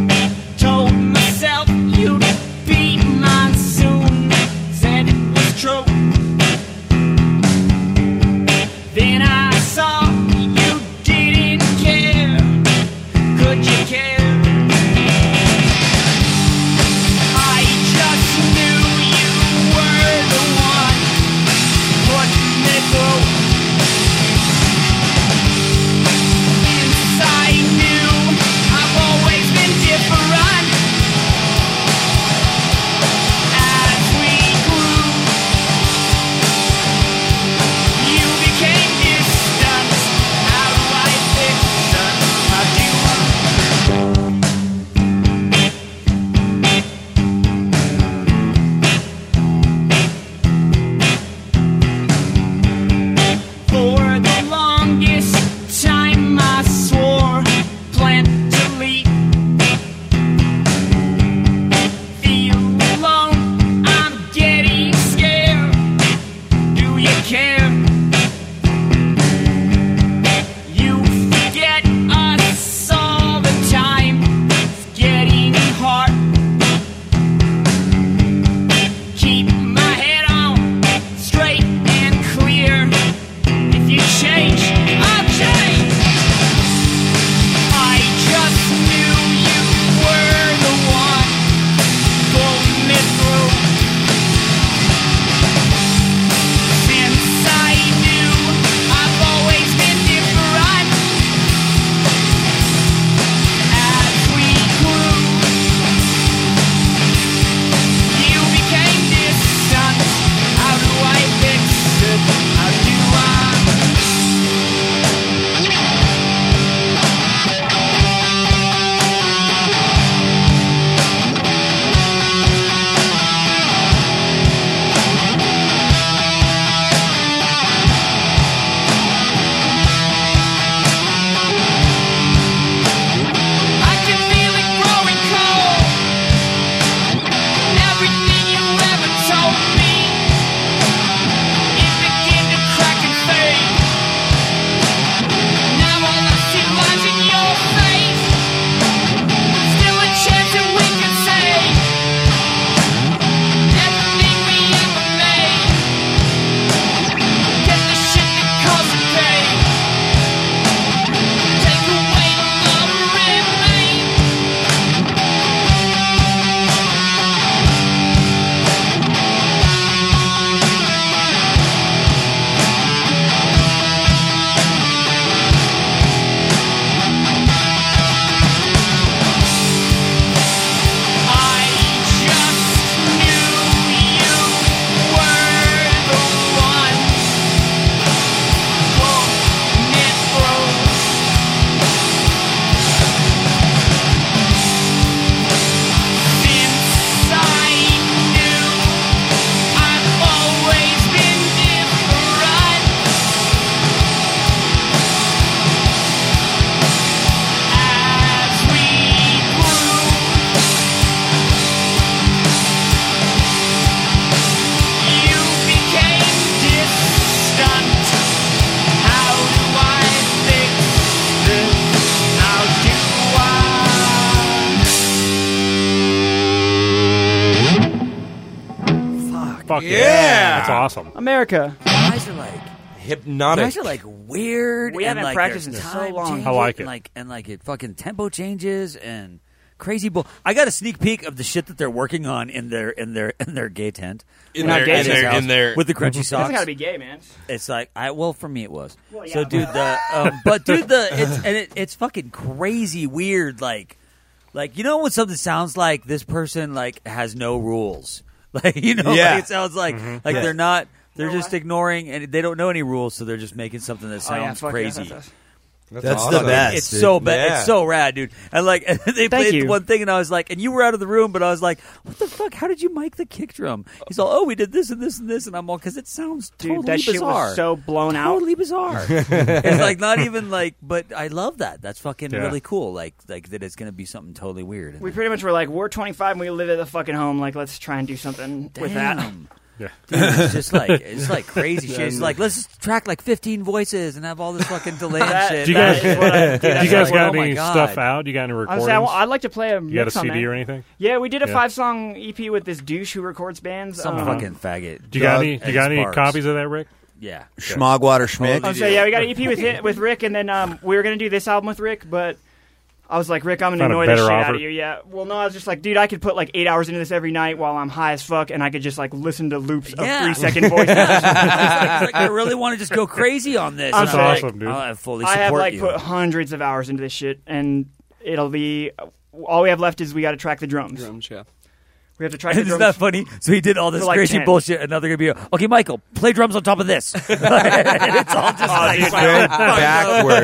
Fuck yeah. Yeah. That's awesome. America. Guys are like Hypnotic. guys are like weird. We and haven't like practiced their in so time long. changes I like it. And like and like it fucking tempo changes and crazy bull. I got a sneak peek of the shit that they're working on in their in their in their gay tent. In Not their, gay in their, house in their, with the crunchy It doesn't socks. gotta be gay, man. It's like I well for me it was. Well, So yeah, dude, the um, but dude, the it's and it, it's fucking crazy weird. Like, like you know when something sounds like this person like has no rules. Like you know, Yeah. like it sounds like Mm-hmm. like Yeah. they're not. They're just ignoring and they don't know any rules, so they're just making something that Oh, yeah, sounds fuck crazy. Yeah, that's us. That's awesome. the best. It's dude. so bad. Yeah. It's so rad, dude. And like and they played you. one thing, and I was like, and you were out of the room, but I was like, what the fuck? How did you mic the kick drum? He's all, oh, we did this and this and this, and I'm all because it sounds Dude, totally that shit bizarre. was so blown out. Totally bizarre. It's like not even like, but I love that. That's fucking Yeah. really cool. Like like that it's gonna be something totally weird. We pretty much were like, we're twenty-five and we live at the fucking home. Like, let's try and do something with that. Damn. Yeah. Dude, it's just like it's like crazy shit. It's like let's just track like fifteen voices and have all this fucking delay and That- shit. Do you guys, That is what I- dude, do you that's guys like- got oh my any God. stuff out? You got any I recordings? was saying, well, I'd like to play a you got a mix on C D that. or anything? Yeah, we did a Yeah. five-song E P with this douche who records bands. Some um, fucking faggot. Do you got Doug any? Do you got any Sparks. copies of that, Rick? Yeah. Schmogwater Schmidt. Oh, so yeah, we got an E P with hit, with Rick, and then um, we were gonna do this album with Rick, but I was like, Rick, I'm gonna Found a annoy the better shit out offer. of you. Yeah. Well, no, I was just like, dude, I could put like eight hours into this every night while I'm high as fuck, and I could just like listen to loops Yeah. of three second voice. It's like I really want to just go crazy on this. I'm And sorry. like, awesome, dude. I fully I support have like you. put hundreds of hours into this shit, and it'll be all we have left is we got to track the drums. Drums, yeah. We have to track the Isn't drums. that funny? So he did all this For like crazy ten. bullshit, and now they're gonna be okay. Michael, play drums on top of this. And it's all just like dude, Bent backwards.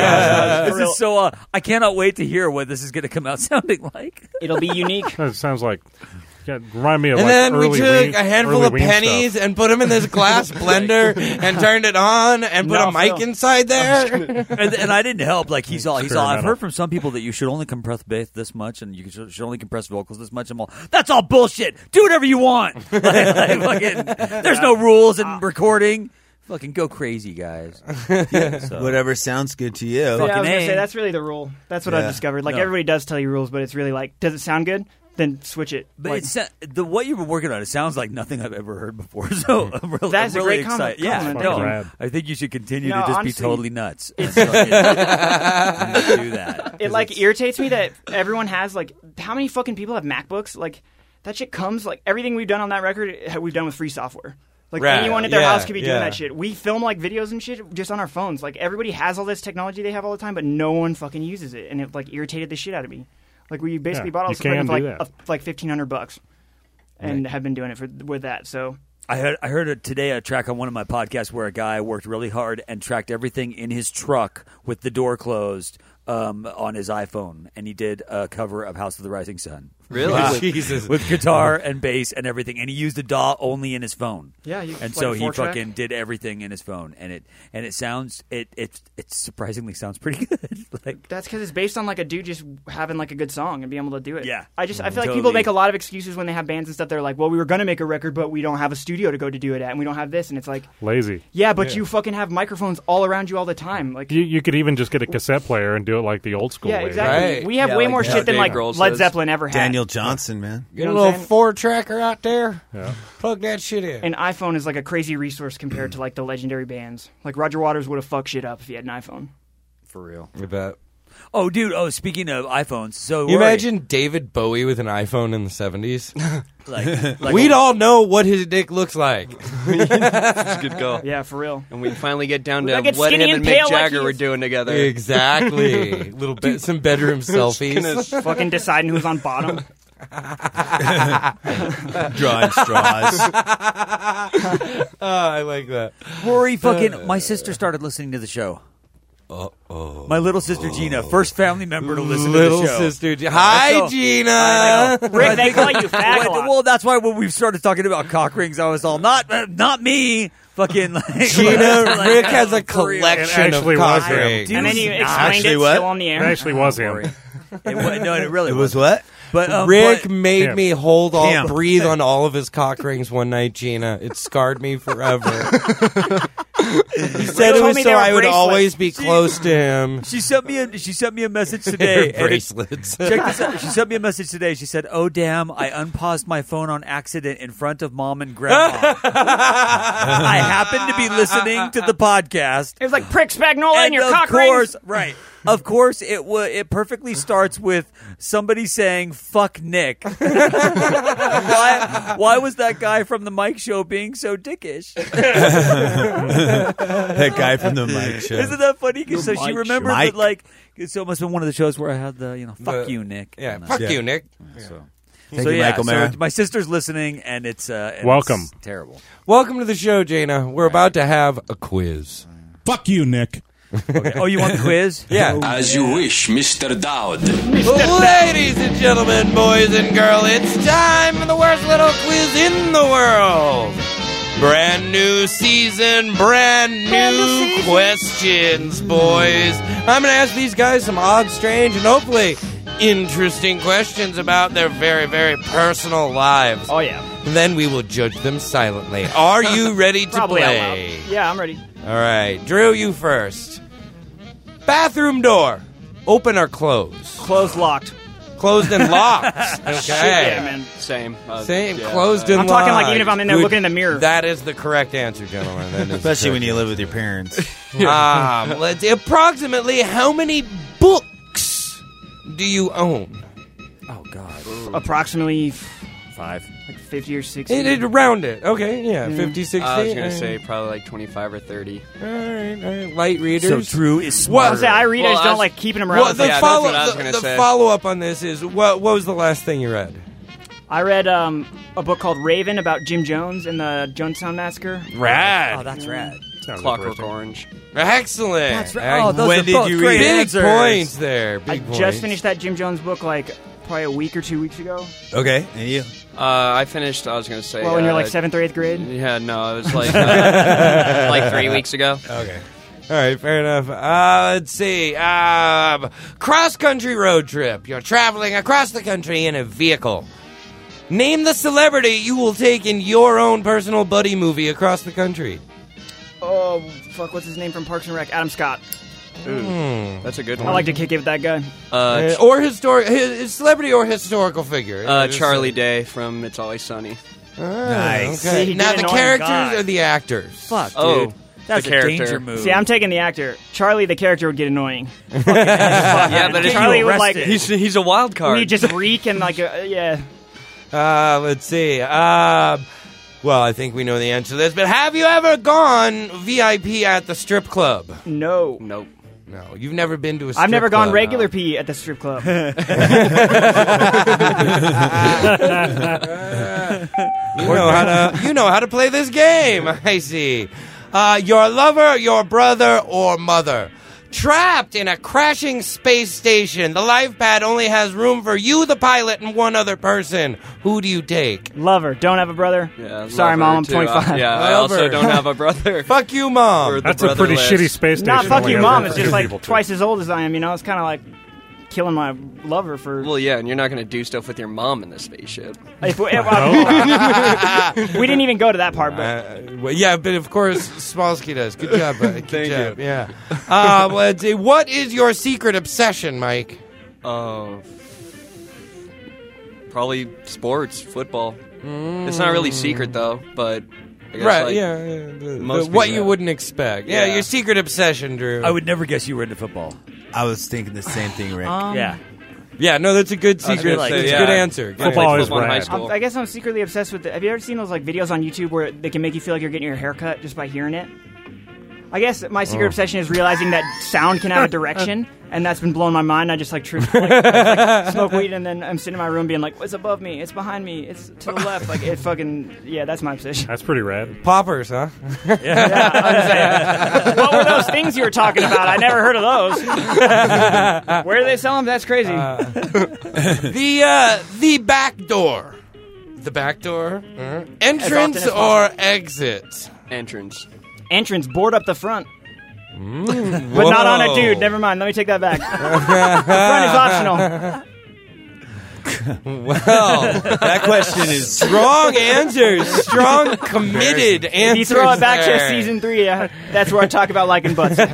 this is so. Uh, I cannot wait to hear what this is gonna come out sounding like. It'll be unique. That sounds like. Yeah, remind me of And like then we early took Ween- a handful early of Ween pennies stuff. and put them in this glass blender and turned it on and put No, a mic Phil. inside there. and, and I didn't help. Like he's all, he's all. I've Experimental. heard from some people that you should only compress bass this much, and you should should only compress vocals this much. I'm all, that's all bullshit. Do whatever you want. like, like, fucking, there's no rules in recording. Fucking go crazy, guys. Yeah, so. Whatever sounds good to you. Yeah, I was Fucking gonna A. say that's really the rule. That's what Yeah. I've discovered. Like No. everybody does tell you rules, but it's really like, does it sound good? Then switch it. But Like, it's, the what you've been working on, it sounds like nothing I've ever heard before. So I'm really, That's a I'm really great compliment- excited. Yeah, compliment, no, thank you. I think you should continue No, to just honestly, be totally nuts. It's so, yeah, just do that. it like irritates me that everyone has like, how many fucking people have MacBooks? Like that shit comes like everything we've done on that record, we've done with free software. Like Right, anyone at their yeah, house could be doing yeah. that shit. We film like videos and shit just on our phones. Like everybody has all this technology they have all the time, but no one fucking uses it, and it like irritated the shit out of me. Like we basically Yeah, bought all you this equipment for can like do a, like fifteen hundred bucks, and have been doing it for with that. So I heard I heard it today a track on one of my podcasts where a guy worked really hard and tracked everything in his truck with the door closed um, on his iPhone, and he did a cover of House of the Rising Sun. Really? With, Jesus. with guitar and bass and everything, and he used the D A W only in his phone. Yeah, you- and like so a he four-track? fucking did everything in his phone, and it and it sounds it it it surprisingly sounds pretty good. Like that's because it's based on like a dude just having like a good song and being able to do it. Yeah. I just I Mhm. feel like Totally. people make a lot of excuses when they have bands and stuff. They're like, well, we were gonna make a record, but we don't have a studio to go to do it at, and we don't have this, and it's like, Lazy. yeah, but Yeah. you fucking have microphones all around you all the time. Like, You, you could even just get a cassette player and do it like the old school yeah, way. exactly. Right. We have Yeah, way like more how shit than Dave like Grohl Led says. Zeppelin ever had. Daniel Johnson, man. Get know a what I'm little saying? four tracker out there. Yeah. Plug that shit in. An iPhone is like a crazy resource compared to like the legendary bands. Like Roger Waters would have fucked shit up if he had an iPhone. for real. I bet. Oh, dude. Oh, speaking of iPhones, so You Rory, imagine David Bowie with an iPhone in the seventies? like, like We'd a- all know what his dick looks like. That's a good call. Yeah, for real. And we finally get down We to gotta get what skinny him and and Mick pale like Jagger he were is. doing together. Exactly. Little bit, some bedroom selfies. Fucking deciding who's on bottom. Drawing straws. Oh, I like that. Rory, fucking, my sister started listening to the show. Uh-oh. My little sister Gina, first family member to listen Little to the show. sister Gina. Hi, So- Gina. I know. Rick, they call you fag a Well, lot. well, that's why when we started talking about cock rings, I was all not, uh, not me. Fucking like, Gina, like, Rick has a for real. collection It actually of was cock him. rings. Dude, And then you nah, explained actually it what? still on the It air. actually was him. Rory. It was, no, it really It was what? But um, Rick but- made Him. me hold all, Him. breathe on all of his cock rings one night, Gina. It scarred me forever. He said it told was me so they were I would bracelets. always be close to him. She sent me a she sent me a message today. and it- Bracelets. Check this out. She sent me a message today. She said, "Oh damn, I unpaused my phone on accident in front of mom and grandma. I happened to be listening to the podcast. It was like prick spagnola in And your of cock course, rings. right. Of course, it wa it perfectly starts with somebody saying "fuck Nick." why? Why was that guy from the Mike Show being so dickish? That guy from the Mike Show. Isn't that funny? 'Cause so The she Mike remembered Show. that, like, so it must have been one of the shows where I had the, you know, "fuck The- you, Nick." Yeah, on that. fuck you, Nick. So, Thank so you, yeah, Michael so Mara. my sister's listening, and it's uh, and Welcome. it's terrible. Welcome to the show, Jaina. We're about to have a quiz. Fuck you, Nick. Okay. Oh, you want the quiz? Yeah. As you wish, Mister Dowd. Ladies and gentlemen, boys and girls, it's time for the worst little quiz in the world. Brand new season, brand new questions, boys. I'm going to ask these guys some odd, strange, and hopefully interesting questions about their very, very personal lives. Oh, yeah. Then we will judge them silently. Are you ready to Probably out play? loud. Yeah, I'm ready. All right. Drew, you first. Bathroom door. Open or close? Closed, locked. Closed and locked. Okay. Shit, yeah, man. Same. Uh, Same. yeah. Closed and I'm locked. talking like even if I'm in there Good. looking in the mirror. That is the correct answer, gentlemen. That is Especially the when you correct live with your parents. answer. Um, let's approximately how many books do you own? Oh God. Approximately Five. like fifty or sixty. It, it round it. Okay, yeah, Yeah. fifty, sixty. I was gonna All right. say probably like twenty-five or thirty. All right, all right. Light readers. So Drew is I smart. was say I read. I Well, just I don't was- like keeping them around. Well, the Yeah, that's follow what I was the, gonna the say. follow up on this is what what was the last thing you read? I read um, a book called Raven about Jim Jones and the Jonestown Massacre. Rad. Oh, that's rad. Sounds Clockwork interesting. Orange. Excellent. That's right. Oh, those When are did both you great read it? Big answers. points there. Big I points. just finished that Jim Jones book like probably a week or two weeks ago. Okay, and you? Uh, I finished. I was gonna say. Well, when you're uh, like seventh or eighth grade. Yeah, no, it was like uh, like three weeks ago. Okay. All right, fair enough. Uh, let's see. Um, cross-country road trip. You're traveling across the country in a vehicle. Name the celebrity you will take in your own personal buddy movie across the country. Oh fuck! What's his name from Parks and Rec? Adam Scott. Ooh, that's a good one. I like to kick it with that guy. Uh, Uh, or histor- his, his celebrity or historical figure. uh, Just- Charlie Day from It's Always Sunny. Ah, Nice. Okay. See, he Now did the annoying characters guy. or the actors? Fuck, dude. Oh, That's the a character. danger move. See, I'm taking the actor. Charlie, the character, would get annoying. Yeah, but it's Charlie would like he's he's a wild card. we just reek and like uh, yeah. Uh, let's see. Uh, well, I think we know the answer to this, but have you ever gone V I P at the strip club? No. Nope. No, you've never been to a strip I've never club. gone regular pee at the strip club. You know how to you know how to play this game. I see. Uh, your lover, your brother, or mother. Trapped in a crashing space station. The life pad only has room for you, the pilot, and one other person. Who do you take? Lover, don't have a brother. Yeah, Sorry, lover, mom, I'm too. twenty-five. Uh, yeah, I Lover. also don't have a brother. Fuck you, mom. Or the That's a pretty brotherless. shitty space station. Not fuck Only you, has mom. room It's for just two like people, too. twice as old as I am. You know, it's kind of like killing my lover for. Well, yeah, and you're not going to do stuff with your mom in the spaceship. If we, if I- we didn't even go to that part, but Uh, well, yeah, but of course, Smolsky does. Good job, buddy. Good Thank job. you. Yeah. Uh, let's see. What is your secret obsession, Mike? Oh, probably sports, football. It's not really secret though, but I guess Right, like, yeah. yeah. The- most the- what people- you wouldn't expect. Yeah, Yeah. your secret obsession, Drew. I would never guess you were into football. I was thinking the same thing, Rick. um, Yeah. Yeah, no, that's a good I was secret. gonna say, It's a yeah. good answer. Good Football answer. is football in high rad. school. I'm, I guess I'm secretly obsessed with it. Have you ever seen those like videos on YouTube where they can make you feel like you're getting your hair cut just by hearing it? I guess my secret Oh. obsession is realizing that sound can have a direction, and that's been blowing my mind. I just like, tr- like, like smoke weed, and then I'm sitting in my room being like, "What's above me? It's behind me. It's to the left." Like it fucking yeah, that's my obsession. That's pretty rad. Poppers, huh? Yeah, I'm saying. What were those things you were talking about? I never heard of those. Where do they sell them? That's crazy. the uh, the back door. The back door. Uh, entrance as or possible. exit? Entrance. Entrance, board up the front. Mm, But not on a whoa. dude. Never mind. Let me take that back. The front is optional. Well, that question is strong answers. Strong, committed If answers. you throw it back there. to season three, uh, that's where I talk about liking butts. If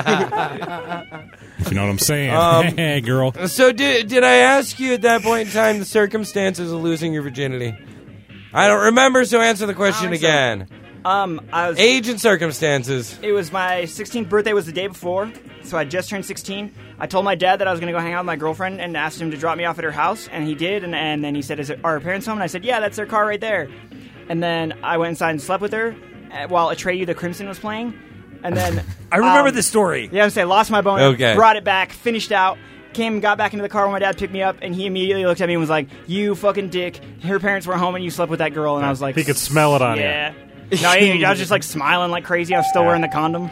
you know what I'm saying. Um, Hey, girl. So did did I ask you at that point in time the circumstances of losing your virginity? I don't remember, so answer the question I don't think so. again. Um, I was, Age and circumstances. It was my sixteenth birthday was the day before, so I just turned sixteen. I told my dad that I was going to go hang out with my girlfriend and asked him to drop me off at her house, and he did, and, and then he said, is it, are her parents home? And I said, yeah, that's their car right there. And then I went inside and slept with her uh, while Atreyu the Crimson was playing, and then... I remember um, this story. Yeah, I was saying, lost my boner, Okay. brought it back, finished out, came, got back into the car when my dad picked me up, and he immediately looked at me and was like, you fucking dick, her parents were home and you slept with that girl, and I was like... He could smell it on you. Yeah. No, he, I was just like smiling like crazy. I was still wearing the condom.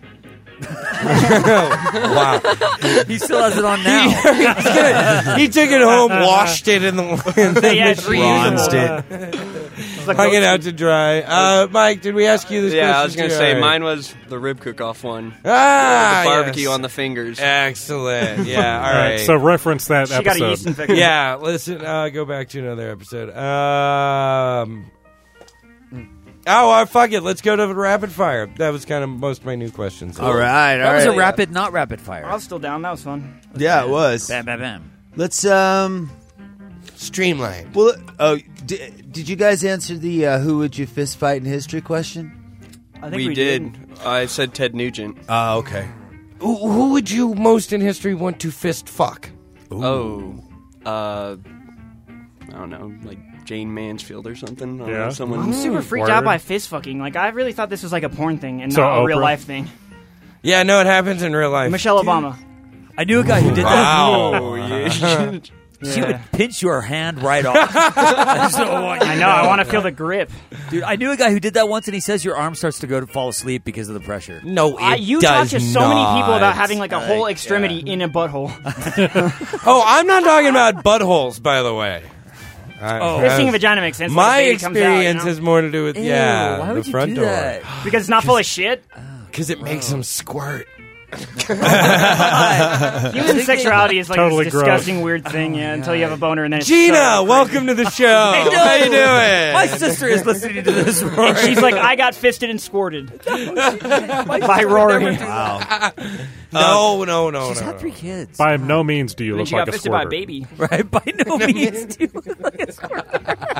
Wow. He still has it on now. He took it home, washed it in the, in the Yeah, it's bronzed reusable. it. hung it out to dry. Uh, Mike, did we ask you this question? Yeah, I was going to too? say All right. mine was the rib cook-off one. Ah, the barbecue yes. on the fingers. Excellent. Yeah, all All right, right. so reference that She got a episode. yeast infection. Yeah, listen, uh, go back to another episode. Um, oh, uh, fuck it. Let's go to the rapid fire. That was kind of most of my new questions. All right, all That was right. a rapid, not rapid fire. I was still down. That was fun. Yeah, it was. Bam, bam, bam. Let's um. Streamlined. Well, oh, did, did you guys answer the uh, who would you fist fight in history question? I think We, we, did. I said Ted Nugent. Oh, okay. Who, who would you most in history want to fist fuck? Oh, uh, I don't know, like Jane Mansfield or something. I don't Yeah. know, someone. I'm super freaked Word. out by fist fucking. Like, I really thought this was like a porn thing and So not a real Oprah? life thing. Yeah, no, it happens in real life. Michelle Obama. I knew a guy who did Wow. Oh, yeah. that. She Yeah. would pinch your hand right off. I just don't want you I know. I want to feel the grip. Dude, I knew a guy who did that once, and he says your arm starts to go to fall asleep because of the pressure. No, it I, you does talk to so not. many people about having like a Like, whole extremity in a butthole. Oh, I'm not talking about buttholes, by the way. I- Oh. Fisting a vagina makes sense. My like a baby comes out, you experience know? has more to do with Ew, yeah, why the would you front do door. that? because it's not full of shit. Because it makes them squirt. Human sexuality is like Totally this gross. disgusting weird thing, yeah, until you have a boner and then it's Gina, so welcome to the show. Hey, no. How you doing? My sister is listening to this. And Rory. she's like, I got fisted and squirted by Rory. Wow. No, no, no, She's no. had no. three kids. By no means do you And then look she like got a fisted by a squirter. baby. Right? By no means do you look like a squirter.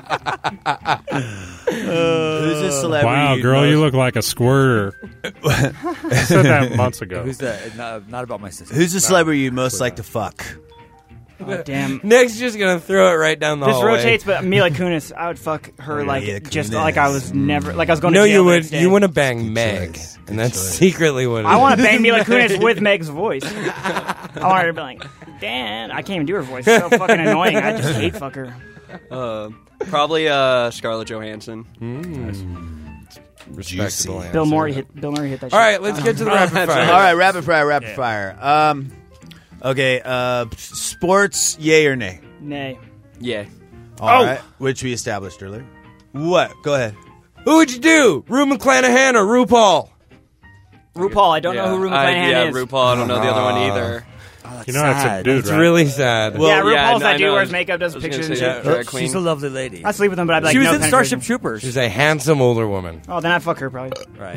Who's a celebrity? Wow, girl, most- you look like a squirter. I said that months ago. Who's that? Not, not about my sister. Who's the celebrity you most like to fuck? Oh, damn. Nick's just gonna throw it right down the This hallway. rotates, but Mila Kunis, I would fuck her like Mila just Kunis. like I was never like I was going No, to jail you the would. next day. You want to bang Good Meg, choice. and Good that's choice. secretly what it I is. want to bang Mila Kunis with Meg's voice. I want her to be like, Dan, I can't even do her voice. It's so fucking annoying. I just hate fuck her. Uh, probably uh, Scarlett Johansson. Respectable answer. Bill Murray hit. Bill Murray hit that. All shit. right, let's get to the rapid fire. All right, rapid fire, rapid fire. Um, okay, uh, sports, yay or nay? Nay. Yeah. All Oh. right, which we established earlier. What? Go ahead. Who would you do, Rue McClanahan or RuPaul? RuPaul. I don't yeah. know who Rue I, McClanahan yeah, is. RuPaul. I don't know the other one either. You know that's a sad. dude, It's right? really sad. Well, yeah, RuPaul's yeah, I that dude know. wears makeup, does I was gonna pictures and say, shit. yeah, drag queen. She's a lovely lady. I sleep with him, but I'd be like, she was no in Starship penetration. Troopers. She's a handsome older woman. Oh, then I'd fuck her probably. Right.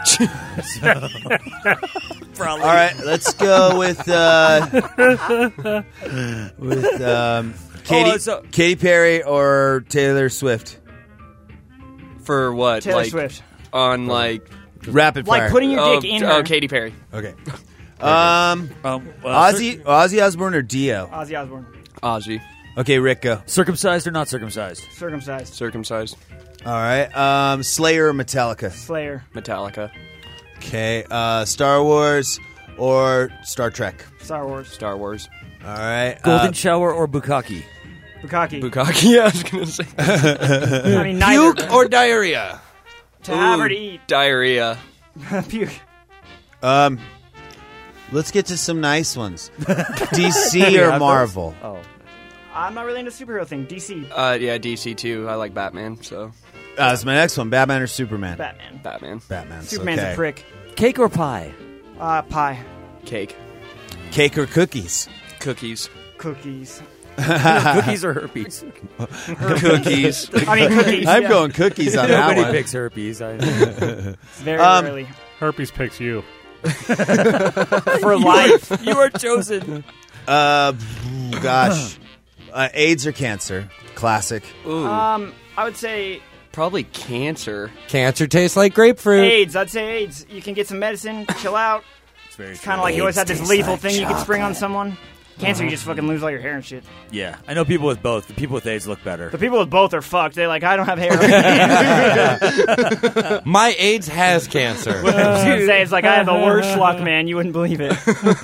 All right, let's go with uh, with um, Katy, Oh, so- Katy Perry or Taylor Swift. For what? Taylor like, Swift. On like. Rapid fire. Like putting your Oh, dick in oh, her. Katy Perry. Okay. Um, Um, well, Ozzy, Ozzy Osbourne or Dio? Ozzy Osbourne. Ozzy. Okay, Rick, go. circumcised or not circumcised? Circumcised. Circumcised. All right. Um, Slayer or Metallica? Slayer. Metallica. Okay. Uh, Star Wars or Star Trek? Star Wars. Star Wars. All right. Golden uh, shower or bukkake? Bukkake. Bukkake. Yeah, I was gonna say. I mean, neither. Puke or diarrhea? To have or to Ooh, eat. Diarrhea. Puke. um, let's get to some nice ones. D C You or have Marvel? those? Oh. I'm not really into superhero thing. D C. Uh, yeah, D C too. I like Batman, so Uh, that's my next one. Batman or Superman? Batman. Batman. Batman. Superman's okay. a prick. Cake or pie? Uh, pie. Cake. Cake or cookies? Cookies. Cookies. Cookies or herpes? Cookies. I mean, cookies. I'm yeah. going cookies on that Nobody one. picks herpes. I, Very Um, rarely. Herpes picks you. For life. you are chosen. Uh, gosh. Uh, AIDS or cancer? Classic. Ooh, Um, I would say probably cancer. Cancer tastes like grapefruit. AIDS. I'd say AIDS. You can get some medicine, chill out. It's very It's kind of like you always have this AIDS lethal tastes thing like you can spring on chocolate. someone. Cancer, you just fucking lose all your hair and shit. Yeah, I know people with both. The people with AIDS look better. The people with both are fucked. They're like, I don't have hair. My AIDS has cancer. I was gonna say, it's like, I have the worst luck, man. You wouldn't believe it.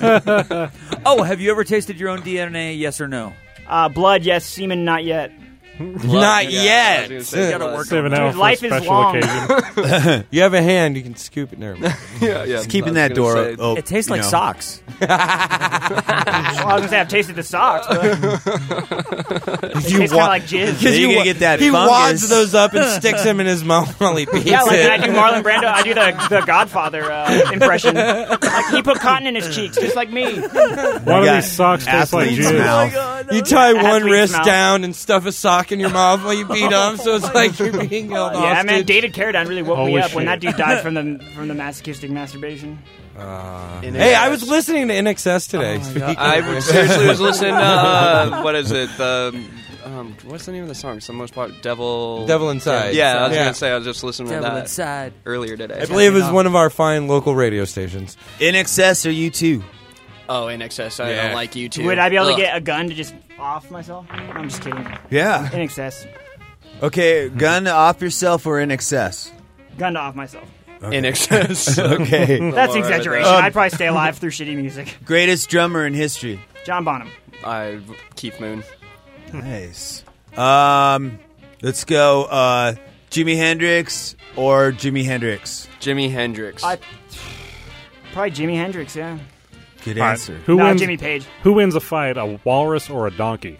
Oh, have you ever tasted your own D N A? Yes or no? Uh, blood, yes. Semen, not yet. Not Yeah, yet. I was gonna say, gotta blood. work Save on it that. now Dude, for life a is special long. occasion. You have a hand, you can scoop it. Never mind. Yeah, yeah. Just keeping I that was door gonna say, open. It tastes like socks. Well, I was gonna say I've tasted the socks, but it tastes kind of wa- like jizz. Then you wa- can get that he fungus. wads those up and sticks them in his mouth while he beats Yeah, like it. when I do Marlon Brando, I do the the Godfather uh, impression. Like he put cotton in his cheeks, just like me. One of got these socks tastes like athlete's jizz. mouth. You tie one Athlete's wrist mouth. down and stuff a sock in your mouth while you beat him, so it's like you're being held Yeah, hostage. man, David Carradine really woke me Holy up when shit. that dude died from the from the masochistic masturbation. Hey, I was listening to N X S today. Speaking I of- would- seriously was listening to, uh, what is it? The, um, what's the name of the song? It's the most popular, Devil... Devil Inside. Yeah, I was Yeah. going to say, I was just listening Devil to that inside. earlier today. I believe it was one of our fine local radio stations. In excess or you too? Oh, in excess, I Yeah. don't like you too. Would I be able Ugh. to get a gun to just off myself? I'm just kidding. Yeah. In excess. Okay, gun off yourself or in excess? Gun to off myself. In excess. Okay. That's alright exaggeration. Um, I'd probably stay alive through shitty music. Greatest drummer in history? John Bonham. I, Keith Moon. Nice. Um, let's go. Uh, Jimi Hendrix or Jimi Hendrix? Jimi Hendrix. I, probably Jimi Hendrix, yeah. Good All right, answer. Who no, wins? Jimmy Page. Who wins a fight, a walrus or a donkey?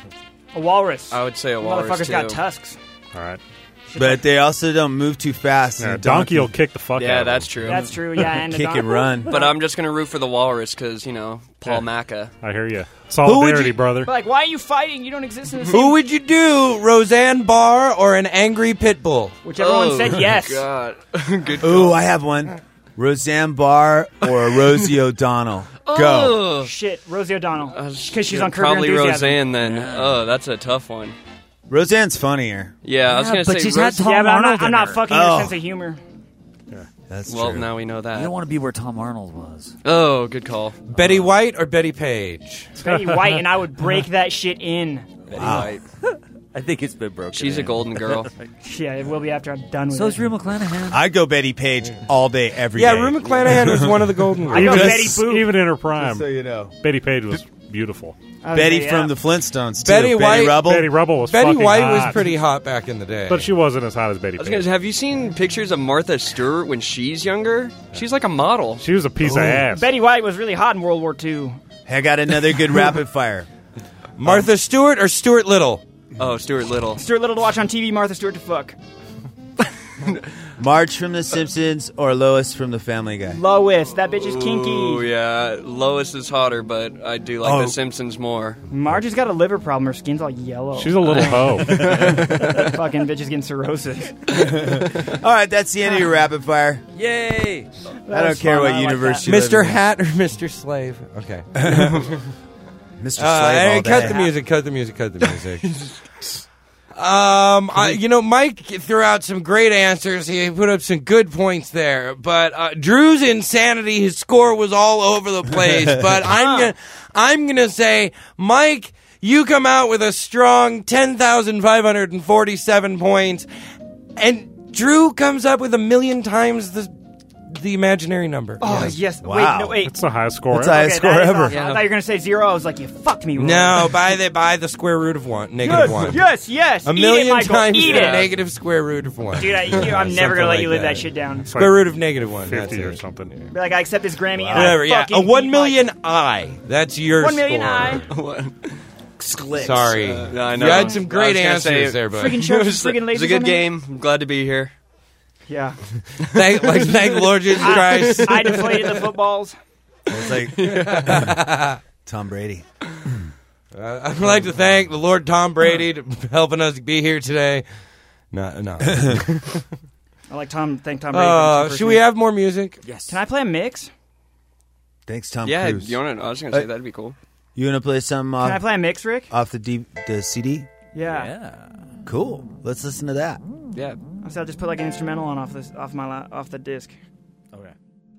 A walrus. I would say a walrus, Motherfucker's too. got tusks. All right. But they also don't move too fast. Yeah, and a donkey will kick the fuck out Yeah, of that's him. true. That's true, yeah. And a kick don- and run. But I'm just going to root for the walrus because, you know, Paul Yeah. Macca. I hear you. Solidarity, you- brother. But like, why are you fighting? You don't exist in the same... Who would you do, Roseanne Barr or an angry pit bull? Whichever one Oh, said yes. God. Good Ooh, call. I have one. Roseanne Barr or Rosie O'Donnell? Go. Oh. Shit, Rosie O'Donnell. Uh, Because she's yeah, on Curb Your Probably Enthusiasm. Roseanne then. Oh, that's a tough one. Roseanne's funnier. Yeah, I was Yeah, going to but say she's had Rose- Tom Yeah, but I'm Arnold not, I'm in not her. fucking Oh. your sense of humor. That's Well, true. now we know You that. don't want to be where Tom Arnold was. Oh, good call. Betty White or Betty Page? Betty White, and I would break that shit in. Betty White. I think it's been broken. She's a in. golden girl. Yeah, it will be after I'm done with So it. is Rue McClanahan. I'd go Betty Page all day, every day. Yeah, Rue McClanahan was one of the golden I girls. go Even, Betty Boop. even in her prime, Just so you know. Betty Page was beautiful. I would Betty say, yeah. from the Flintstones, too. Betty White- Rubble. Betty Rubble was Betty fucking White hot. was pretty hot back in the day. But she wasn't as hot as Betty I was Page. gonna say, have you seen pictures of Martha Stewart when she's younger? She's like a model. She was a piece of ass. Betty White was really hot in World War Two. I got another good rapid fire. Martha Stewart or Stuart Little? Oh, Stuart Little. Stuart Little to watch on T V, Martha Stewart to fuck. Marge from The Simpsons or Lois from The Family Guy? Lois, that bitch is Oh kinky. yeah, Lois is hotter, but I do like Oh. The Simpsons more. Margie's got a liver problem. Her skin's all yellow. She's a little hoe. That fucking bitch is getting cirrhosis. All right, that's the end of your rapid fire. Yay! I don't care what universe you live Mister in. Hat or Mister Slave? Okay. Mister Uh, Slave hey, all cut day. the music, cut the music, cut the music. um, I, you know, Mike threw out some great answers. He put up some good points there. But uh, Drew's insanity, his score was all over the place. But I'm gonna, I'm gonna say, Mike, you come out with a strong ten thousand five hundred and forty-seven points, and Drew comes up with a million times the the imaginary number. Oh, Yes. yes. Wow. Wait, no, wait. That's the highest score That's ever. the highest Okay, that score is ever. awesome. I thought you were going to say zero. I was like, you fucked me. Roy. No, by the by the square root of one, negative Yes, one. yes, yes. A Eat million it, Michael. times Eat the it. negative square root of one. Dude, I, you, I'm never going to let you live that. shit down. Square root of negative one. fifty that's or it. something. Be like, I accept this Grammy. and I Whatever, yeah. fucking A one eat million I. That's your One million score. I. Sorry. Uh, no, I know. You had some great I was gonna answers say, there, but Freaking show, It was, freaking it was lasers a good on there? game. I'm glad to be here. Yeah. thank, like, thank Lord Jesus Christ. I, I deflated the footballs. It's like Tom Brady. Uh, I'd like to thank the Lord Tom Brady for helping us be here today. No, no. I like Tom. Thank Tom Brady. Uh, should we have more music? Yes. Can I play a mix? Thanks, Tom yeah, Cruise. you want to? I was going to say Uh, that'd be cool. You want to play some? Uh, Can I play a mix, Rick? Off the D- the C D? Yeah. Cool. Let's listen to that. Yeah. So I'll just put like an instrumental on off this off my la- off the disc. Okay.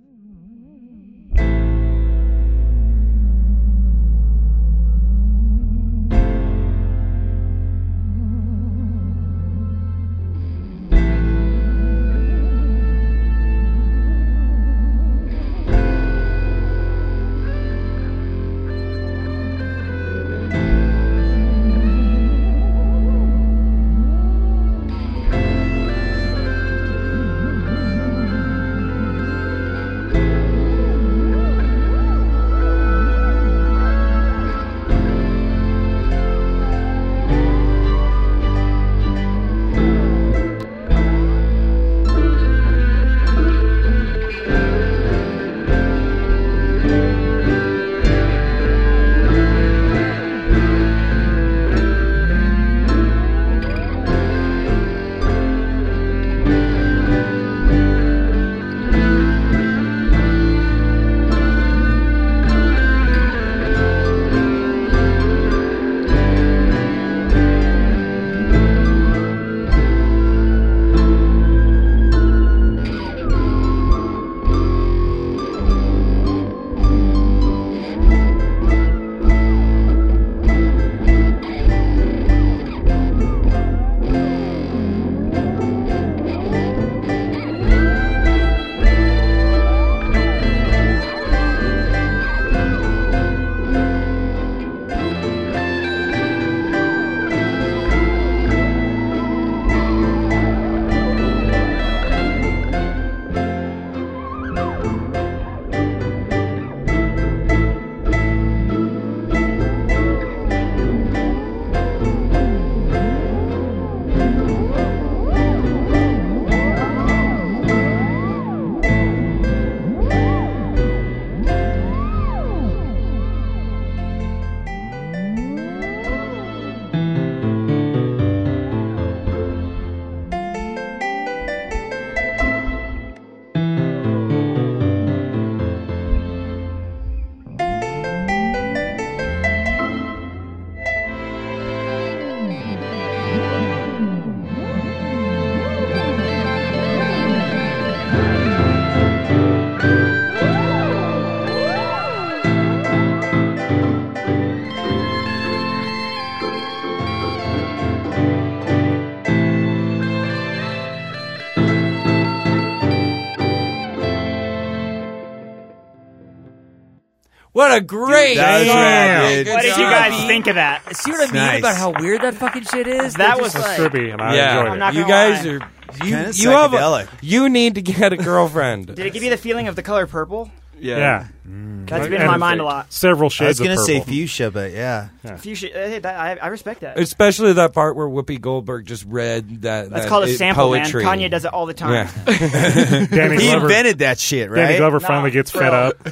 What a great That was song. rad, dude. Good What did you job. guys think of that? See what I mean Nice. about how weird that fucking shit is? That They're was just That's like, trippy, and I Yeah, enjoyed I'm it. not you gonna guys lie. are you, Kinda you have a, psychedelic. you need to get a girlfriend. Did it give you the feeling of the color purple? Yeah. Yeah. That's Like, been in my and mind a lot. Several I was shades of going to purple. say fuchsia, but yeah. Fuchsia, uh, that, I, I respect that. Especially that part where Whoopi Goldberg just read that. That's that called a it- sample, poetry. man. Kanye does it all the time. Yeah. Danny He Glover, invented that shit, right? Danny Glover No, finally gets bro. fed up.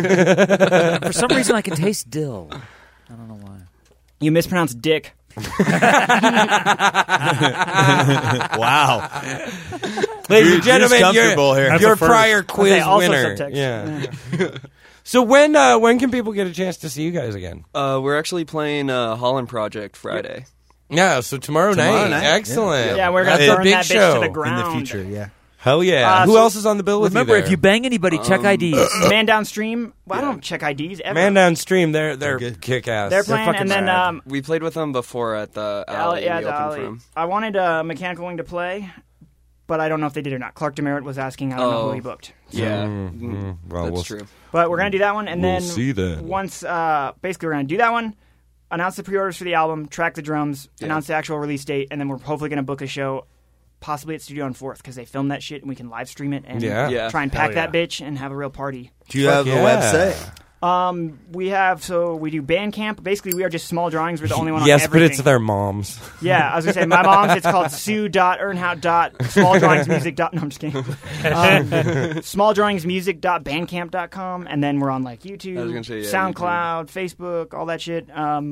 For some reason, I can taste dill. I don't know why. You mispronounced dick. Wow. Ladies You're and gentlemen, just your, comfortable here. That's your the first. prior quiz Okay, also winner. subtext. Yeah. So when uh, when can people get a chance to see you guys again? Uh, we're actually playing uh, Holland Project Friday. Yeah, so tomorrow, Tomorrow night. night. Excellent. Yeah, we're gonna That's a burn big that bitch show. to the In ground. the future, yeah. Hell yeah. Uh, Who so- else is on the bill with Remember, you there? if you bang anybody, check I Ds. Man Downstream. Well, I don't check I Ds ever. Man Downstream, they're they're They're good. kick ass. They're playing, fucking and then rad. um, We played with them before at the alley. Alley, yeah, we the opened alley. for 'em. I wanted uh, Mechanical Wing to play, but I don't know if they did or not. Clark Demerit was asking. I don't know Oh. who he booked. Yeah, Mm, Mm, well, that's we'll- true. But we're gonna do that one, and We'll then see then. once, uh, basically, we're gonna do that one, announce the pre-orders for the album, track the drums, Yeah. announce the actual release date, and then we're hopefully gonna book a show, possibly at Studio on Fourth, because they filmed that shit and we can live stream it and Yeah. Yeah. try and Hell pack that yeah. bitch and have a real party. Do you Fuck have yeah. a website? Um, we have so we do Bandcamp. Basically, we are just small drawings. We're the only one. Yes, on but everything. it's their moms. Yeah, I was gonna say my mom's. It's called sue dot earnhout dot small drawings music dot. No, I'm just kidding. Um, small drawings music dot bandcamp dot com, and then we're on like YouTube, I was gonna say, yeah, SoundCloud, Facebook, all that shit. Um,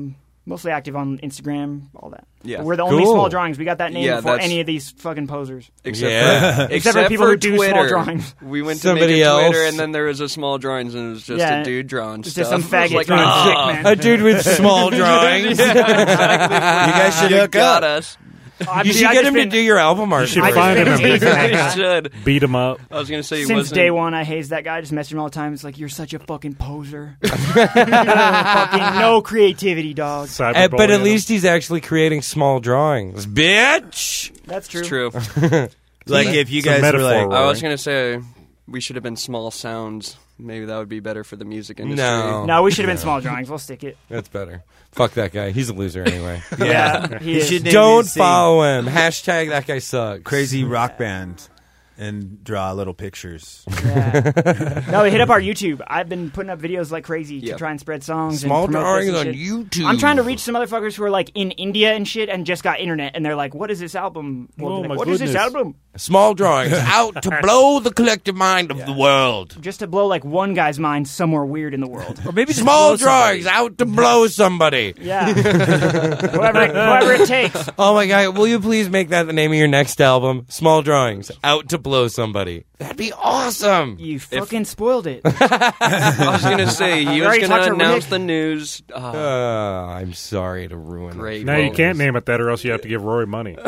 Mostly active on Instagram, all that. Yeah. But we're the only Cool. small drawings. We got that name Yeah, before that's- any of these fucking posers. Except Yeah. for, Except except for people for who do small Twitter. drawings. We went to Somebody make a Twitter, else. and then there was a small drawings, and it was just Yeah, a dude drawing it's stuff. just some I was faggot like, drawing "Ah." dick, man. A dude with small drawings. Yeah, exactly. You guys should You hook got up. us. I You mean, should I get just him been- to do your album art. You should I just find him been and teasing that You guy. should. beat him up. I was gonna say he Since wasn't. day one, I haze that guy. Just message him all the time. It's like, you're such a fucking poser. fucking no creativity, dog. Uh, but at least he's actually creating small drawings. Bitch! That's true. It's true. Like if you It's a guys were metaphor, like, Roy. I was gonna say we should have been small sounds. Maybe that would be better for the music industry. No. No, we should have been small drawings. We'll stick it. That's better. Fuck that guy. He's a loser anyway. Yeah, he You is. should name Don't his thing follow him. Hashtag that guy sucks. Crazy Rock Band and draw little pictures. Yeah. No, hit up our YouTube. I've been putting up videos like crazy to Yep. try and spread songs. Small and promote this drawings and on shit. YouTube. I'm trying to reach some motherfuckers who are like in India and shit and just got internet and they're like, "What is this album? We'll Oh, be my like, what is this goodness. album?" Small drawings out to blow the collective mind of the world. Just to blow like one guy's mind somewhere weird in the world. Or maybe just Small blow somebody. drawings out to blow somebody. Yeah. whoever, whoever it takes. Oh my god, will you please make that the name of your next album? Small drawings out to blow somebody. That'd be awesome. You fucking spoiled it. I was gonna say he We was already gonna talked to announce Rick. the news. Oh, Uh, I'm sorry to ruin Great. it. Now you can't name it that, or else you have to give Rory money.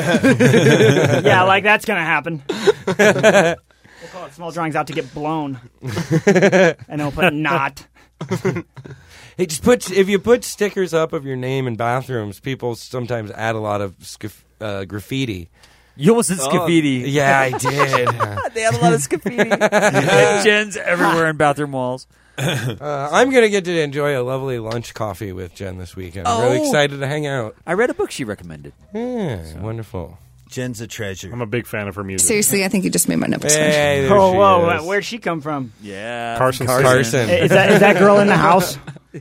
Yeah, like that's gonna happen. We'll call it small drawings out to get blown. And then we'll put not. Hey, just put if you put stickers up of your name in bathrooms, people sometimes add a lot of sc- uh, graffiti. You almost said Scafidi. Yeah, I did. They had a lot of Scafidi. Jen's everywhere in bathroom walls. Uh, I'm going to get to enjoy a lovely lunch coffee with Jen this weekend. I'm really Oh. excited to hang out. I read a book she recommended. Yeah, wonderful. Jen's a treasure. I'm a big fan of her music. Seriously, I think you just made my nipples hurt. Hey, there Oh, she whoa! is. Where'd she come from? Yeah. Carson. Carson. Is that is that girl in the house?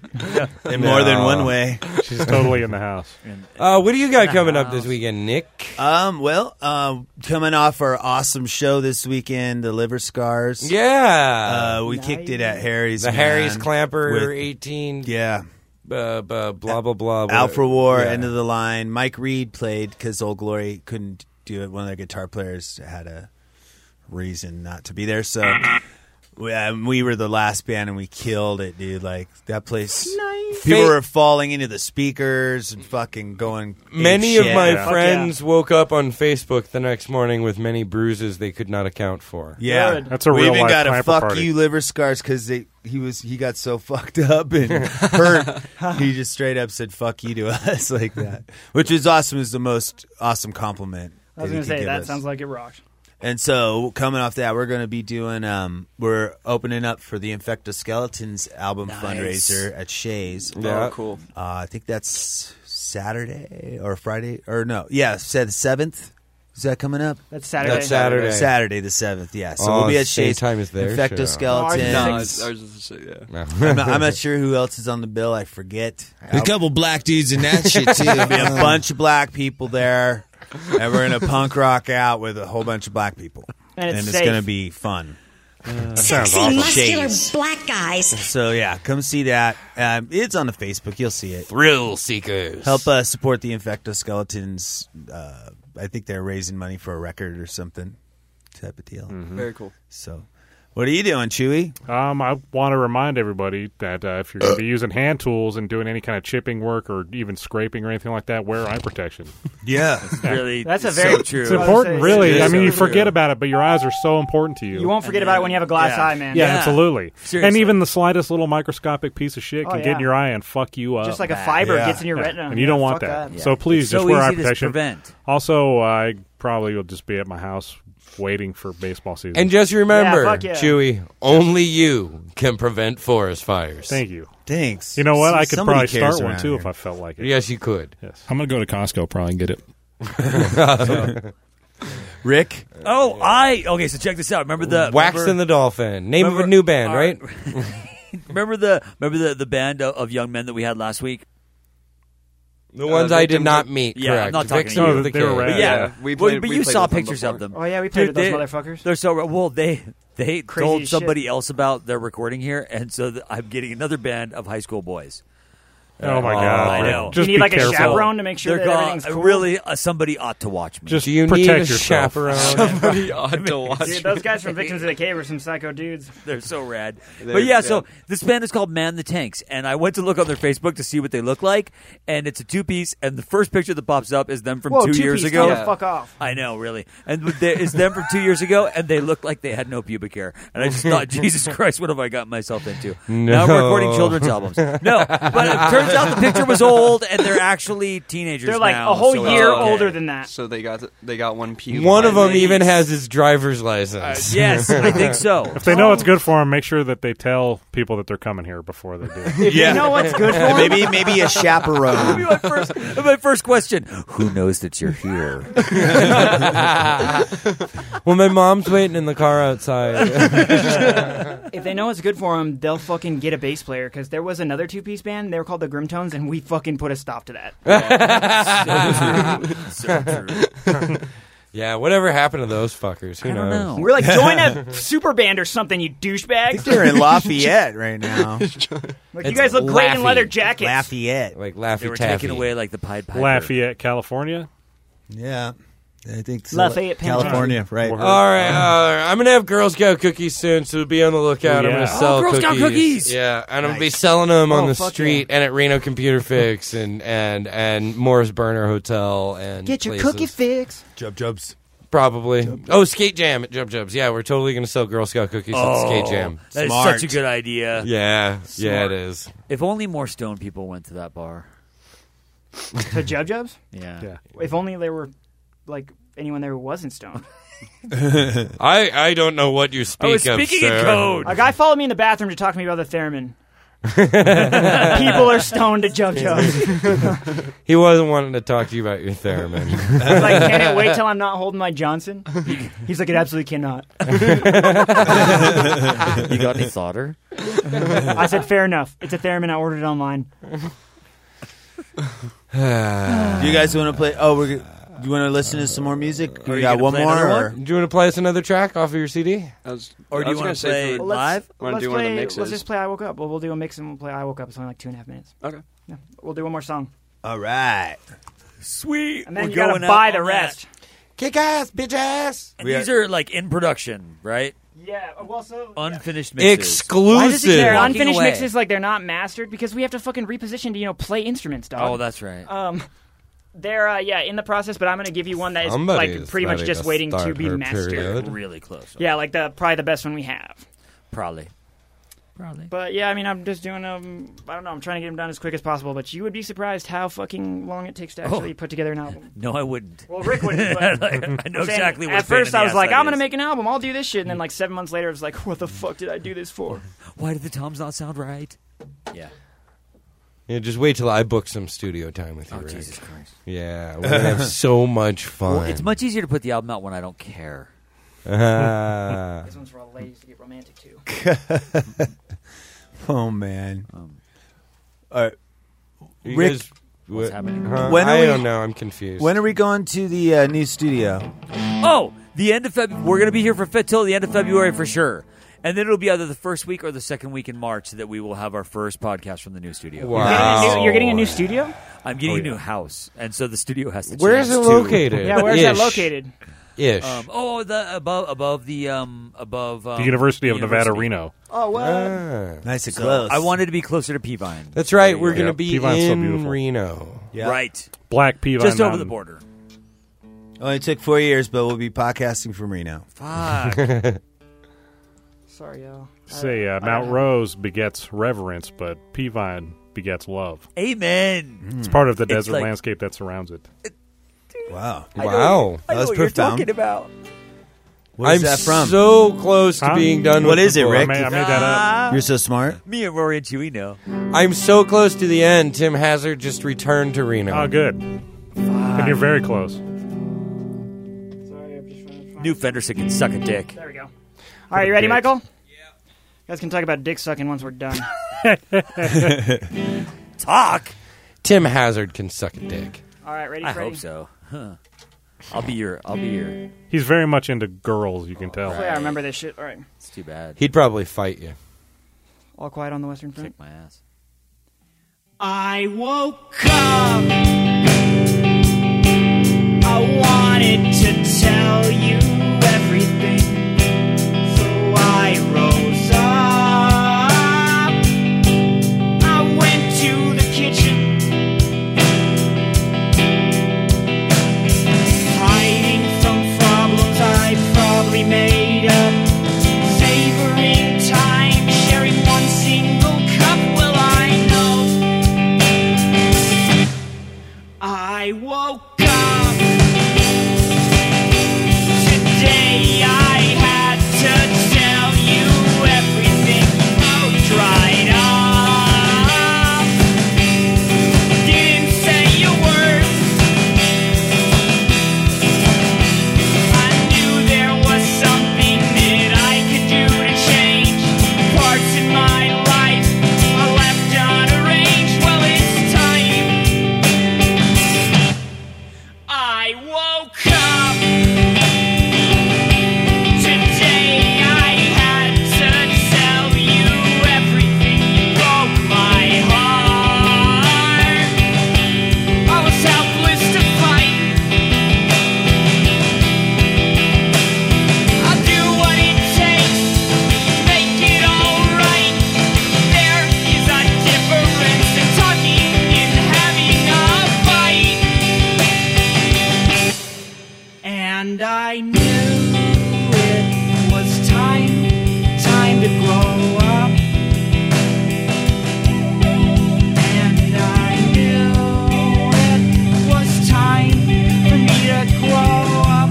In more than one way. She's totally in the house. Uh, what do you got coming up this weekend, Nick? Um, well, uh, coming off our awesome show this weekend, the Liver Scars. Yeah. Uh, we Nice. kicked it at Harry's. the man, Harry's Clamper with- eighteen. Yeah. Uh, blah, blah, blah, blah. Alpha War, Yeah. end of the line. Mike Reed played because Old Glory couldn't do it. One of their guitar players had a reason not to be there. So we, um, we were the last band and we killed it, dude. Like, that place. People Fa- were falling into the speakers and fucking going. ape Many of shit. my Yeah. friends woke up on Facebook the next morning with many bruises they could not account for. Yeah, Good. That's a we real even life got a Clamper fuck party. you liver scars because he was he got so fucked up and hurt. He just straight up said "fuck you" to us like that, which was awesome. It was the most awesome compliment. I was that he gonna could say give that us. sounds like it rocked. And so coming off that, we're going to be doing. Um, we're opening up for the Infecta Skeletons album Nice. fundraiser at Shays. Yeah. Oh, cool. Uh, I think that's Saturday or Friday or no, yeah, said the seventh. Is that coming up? That's Saturday. That's Saturday. Saturday the seventh. Yeah, so Oh, we'll be at same Shays. time as their Infecta show. Skeletons. No, No, I was, I was just gonna say, yeah. I'm, not, I'm not sure who else is on the bill. I forget. A couple black dudes in that shit too. There'll be a bunch of black people there, and we're gonna punk rock out with a whole bunch of black people, And it's it's safe. gonna be fun. Sexy, awesome. muscular Shades. black guys. So yeah, come see that. Um, it's on the Facebook. You'll see it. Thrill Seekers. Help us support the Infecta Skeletons. Uh, I think they're raising money for a record or something type of deal. Very cool. So, what are you doing, Chewy? Um, I want to remind everybody that uh, if you're going to be using hand tools and doing any kind of chipping work or even scraping or anything like that, wear eye protection. Yeah, Really, That's a so very- true. It's important, really. I mean, you so forget about it, but your eyes are so important to you. You won't forget about it when you have a glass Yeah. eye, man. yeah, Yeah. absolutely. Seriously. And even the slightest little microscopic piece of shit Oh, can yeah. get in your eye and fuck you up. Just like a fiber Yeah. gets in your Yeah. retina. And you Yeah, don't want fuck that. that. So please, Yeah. just So wear eye easy to protection. prevent. Also, I probably will just be at my house waiting for baseball season. And just remember, Yeah, fuck yeah. Chewy, only you can prevent forest fires. Thank you. thanks. You know what? I could Somebody probably cares start one around too here. if I felt like it. Yes, you could. Yes. I'm going to go to Costco probably and get it. Rick. Oh, I okay. So check this out. Remember the Wax remember, and the Dolphin. Name of a remember- new band, uh, right? remember the remember the the band of, of young men that we had last week. The ones Uh, I did Victims not of- meet, Yeah, correct. I'm not talking Vixen to you. of the They were Cave. rad. But yeah, Yeah, we well, played- but we you played saw with them pictures before. of them. Oh, yeah, we played Dude, with those they- motherfuckers. They're so well. They they Crazy told as somebody else about their recording here, and so th- I'm getting another band of high school boys. Oh my Uh, God! I Rick. know. Just You need be like a careful. chaperone to make sure They're that called- everything's cool. Really, uh, somebody ought to watch me. Just Do you protect need a yourself. chaperone? Somebody ought to watch. Dude, those guys from Victims of the Cave are some psycho dudes. They're so rad. They're- But yeah, yeah. so this band is called Man the Tanks, and I went to look on their Facebook to see what they look like, and it's a two-piece, and the first picture that pops up is them from Whoa, two two years piece, ago. tell them to fuck off. I know, really. And there is them from two years ago, and they look like they had no pubic hair. And I just thought, Jesus Christ, what have I gotten myself into? Now I'm No. recording children's albums. No, but it turns out the picture was old, and they're actually teenagers They're like now, a whole so it's year okay. older than that. So they got they got one pube. One of on them even has his driver's license. Yes, I think so. If they know it's good for them, make sure that they tell people that they're coming here before they do. If you know what's good for them, maybe maybe a chaperone. my first, my first question: who knows that you're here? Well, my mom's waiting in the car outside. if they know it's good for them, they'll fucking get a bass player. Because there was another two-piece band, they were called the Grimtones, and we fucking put a stop to that. So true. Yeah, whatever happened to those fuckers? Who I don't knows? know. We're like, join a super band or something, you douchebags. They're in Lafayette right now. Like, you guys look great in Laffy. leather jackets. Lafayette. Like They Laffy were Taffy. taking away like the Pied Piper. Lafayette, California. Yeah, I think so. Lafayette, California, right? Or- All right, all right, I'm gonna have Girl Scout cookies soon, so be on the lookout. Oh, I'm yeah. gonna sell Oh, Girl Scout cookies. cookies! Yeah, and I'm gonna be Nice. selling them on Oh, the fuck street and at Reno Computer Fix and and and Morris Burner Hotel and Get your places. cookie fix. Jub Jubs. Probably. Oh, Skate Jam at Jub Jubs. Yeah, we're totally gonna sell Girl Scout cookies Oh, at Skate Jam. That is Smart. such a good idea. Yeah, yeah, Smart. it is. If only more stone people went to that bar. To Jub Jubs? Yeah. Yeah. If only there were, like, anyone there who wasn't stoned. I I don't know what you speak I was of, speaking sir. in code. A guy followed me in the bathroom to talk to me about the theremin. People are stoned at Jub Jubs. He wasn't wanting to talk to you about your theremin. I was like, can it wait till I'm not holding my Johnson? He's like, it absolutely cannot. You got any solder? I said, fair enough. It's a theremin. I ordered it online. Do you guys want to play? Oh, we're. g- Do you want to listen to some more music? Are We you got gonna one play more. another Or? Do you want to play us another track off of your C D? I was, Or do I you was wanna gonna say play- for- Well, Live? Wanna let's do one of the play, mixes? Let's just play I Woke Up. Well, we'll do a mix and we'll play I Woke Up. It's only like two and a half minutes. Okay. Yeah. We'll do one more song. All right. Sweet. And then We're you gotta going out buy the on rest. Kick ass, bitch ass. And We these are like in production, right? Yeah. Well, so. Unfinished mixes. Why does it Exclusive. they're Walking unfinished away. mixes like they're not mastered because we have to fucking reposition to you know play instruments, dog. Oh, that's right. Um, they're uh, yeah in the process, but I'm gonna give you one that is Somebody like is pretty much ready just to waiting to start be her mastered. period. Really close. Yeah, like the probably the best one we have. Probably. Probably. But yeah, I mean, I'm just doing um, I don't know, I'm trying to get them done as quick as possible. But you would be surprised how fucking long it takes to actually Oh. put together an album. No, I wouldn't. Well, Rick wouldn't. But Like, I know I'm saying, exactly what At a pain first, in the I was ass like, that I'm gonna is. make an album. I'll do this shit. And then like seven months later, it was like, what the fuck did I do this for? Why did the toms not sound right? Yeah. Yeah, just wait till I book some studio time with you, Oh, Rick. Jesus Christ. Yeah, we're gonna have so much fun. Well, it's much easier to put the album out when I don't care. Ah. This one's for all the ladies to get romantic too. Oh man. Um, All right. You Rick, guys- what's what- happening? huh? When are I we- don't know. I'm confused. When are we going to the uh, new studio? Oh, the end of February. We're going to be here for Fit till the end of February for sure. And then it'll be either the first week or the second week in March that we will have our first podcast from the new studio. Wow. You're getting a new, you're getting a new studio? I'm getting Oh, a new yeah. house, and so the studio has to. Where is change it too. located? Yeah, where's that Ish. located? Ish. Um, oh, the above above the um above um, The University of the Nevada, university. Reno. Oh, what? Ah. Nice and So close. I wanted to be closer to Peavine. That's right. We're Yeah. going to be Peavine's so in beautiful. Reno. Yeah. Right, Black Peavine just over the Mountain. border. Only took four years, but we'll be podcasting from Reno. Fuck. Sorry, y'all. Say uh, I- Mount I- Rose begets reverence, but Peavine begets love. Amen. It's part of the It's desert like- landscape that surrounds it. Wow. I know Wow. what- I That know was what you're profound. talking about. What is I'm that from? so close to Huh? being done What with is the it, book. Rick? I made, I made that up. You're so smart. Me and Rory and Chewy know. I'm so close to the end. Tim Hazard just returned to Reno. Oh, good. And you're very close. Sorry, I'm just trying to find New Fenderson can suck a dick. There we go. All right, you ready, dick. Michael? Yeah. You guys can talk about dick sucking once we're done. Talk. Tim Hazard can suck a dick. All right, ready, I Freddie? hope so. Huh. I'll be your. I'll be your. He's very much into girls, you can tell. Hopefully I remember this shit. All right. It's too bad. He'd probably fight you. All quiet on the Western Front. Kick my ass. I woke up. I wanted to tell you everything, so I rose up. I went to the kitchen, hiding from problems I probably made up, savoring time, sharing one single cup. Well, I know I woke up. Today I had to tell you everything. Oh, dried up. Didn't say a word. I knew there was something that I could do to change parts in my life I left unarranged. Well, it's time. I woke up. Today I had to tell you everything. You broke my heart. I was helpless to fight. I'll do what it takes to make it all right. There is a difference in talking and having a fight. And I knew it was time, time to grow up. And I knew it was time for me to grow up.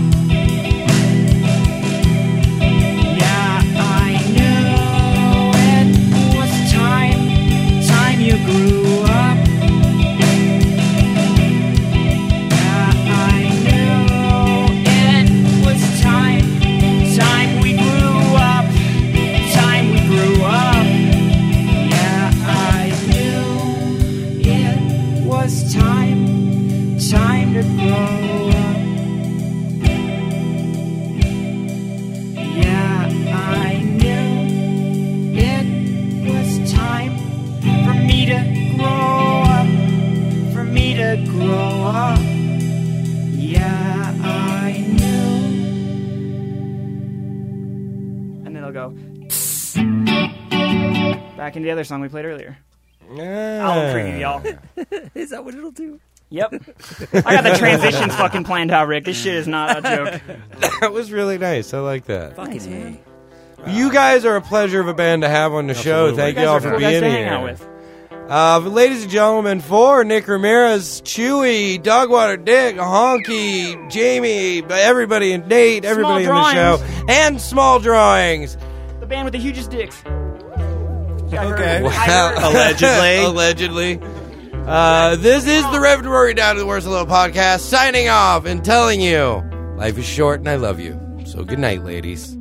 Yeah, I knew it was time, time you grew up. Yeah, I knew it was time, time we grew up, time we grew up. Yeah, I knew it was time, time to grow up. Yeah, I knew it was time for me to grow up, for me to grow up. Yeah, I knew. And then it'll go back into the other song we played earlier. I'll preview y'all. Is that what it'll do? Yep. I got the transitions fucking planned out, Rick. This shit is not a joke. That was really nice. I like that. Fucking A. You guys are a pleasure of a band to have on the show. Absolutely. Thank You you guys all are for cool guys being to here. hang out with. Uh, ladies and gentlemen, for Nick Ramirez, Chewy, Dogwater Dick, Honky, Jamie, everybody, and Nate, everybody in the show, Drawings. and Small Drawings. The band with the hugest dicks. Okay. Well, Allegedly. allegedly. Uh, this is the Reverend Rory Down to the Worst Little Podcast, signing off and telling you life is short and I love you. So good night, ladies.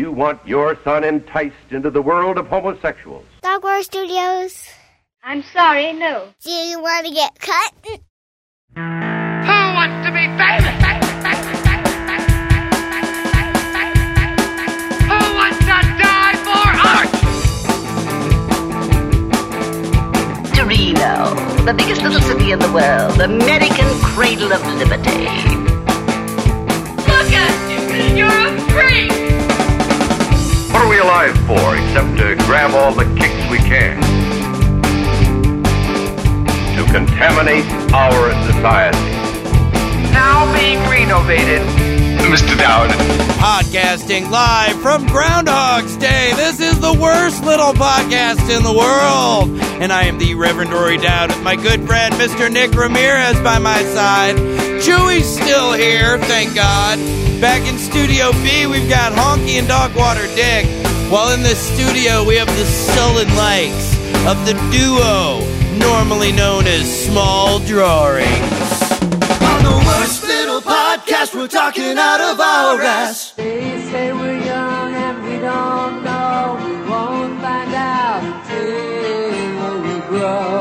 you want your son enticed into the world of homosexuals. Dog War Studios. I'm sorry, no. Do you want to get cut? Who wants to be famous? Who wants to die for art? Torino, the biggest little city in the world, American cradle of liberty. Look at you! You're a freak! What are we alive for except to grab all the kicks we can? To contaminate our society. Now being renovated. Mister Dowd. Podcasting live from Groundhog's Day. This is the worst little podcast in the world. And I am the Reverend Rory Dowd with my good friend, Mister Nick Ramirez, by my side. Chewy's still here, thank God. Back in Studio B, we've got Honky and Dogwater Dick. While in the studio, we have the sullen likes of the duo, normally known as Small Drawings. On the worst little podcast, we're talking out of our ass. They say we're young and we don't know. We won't find out till we grow.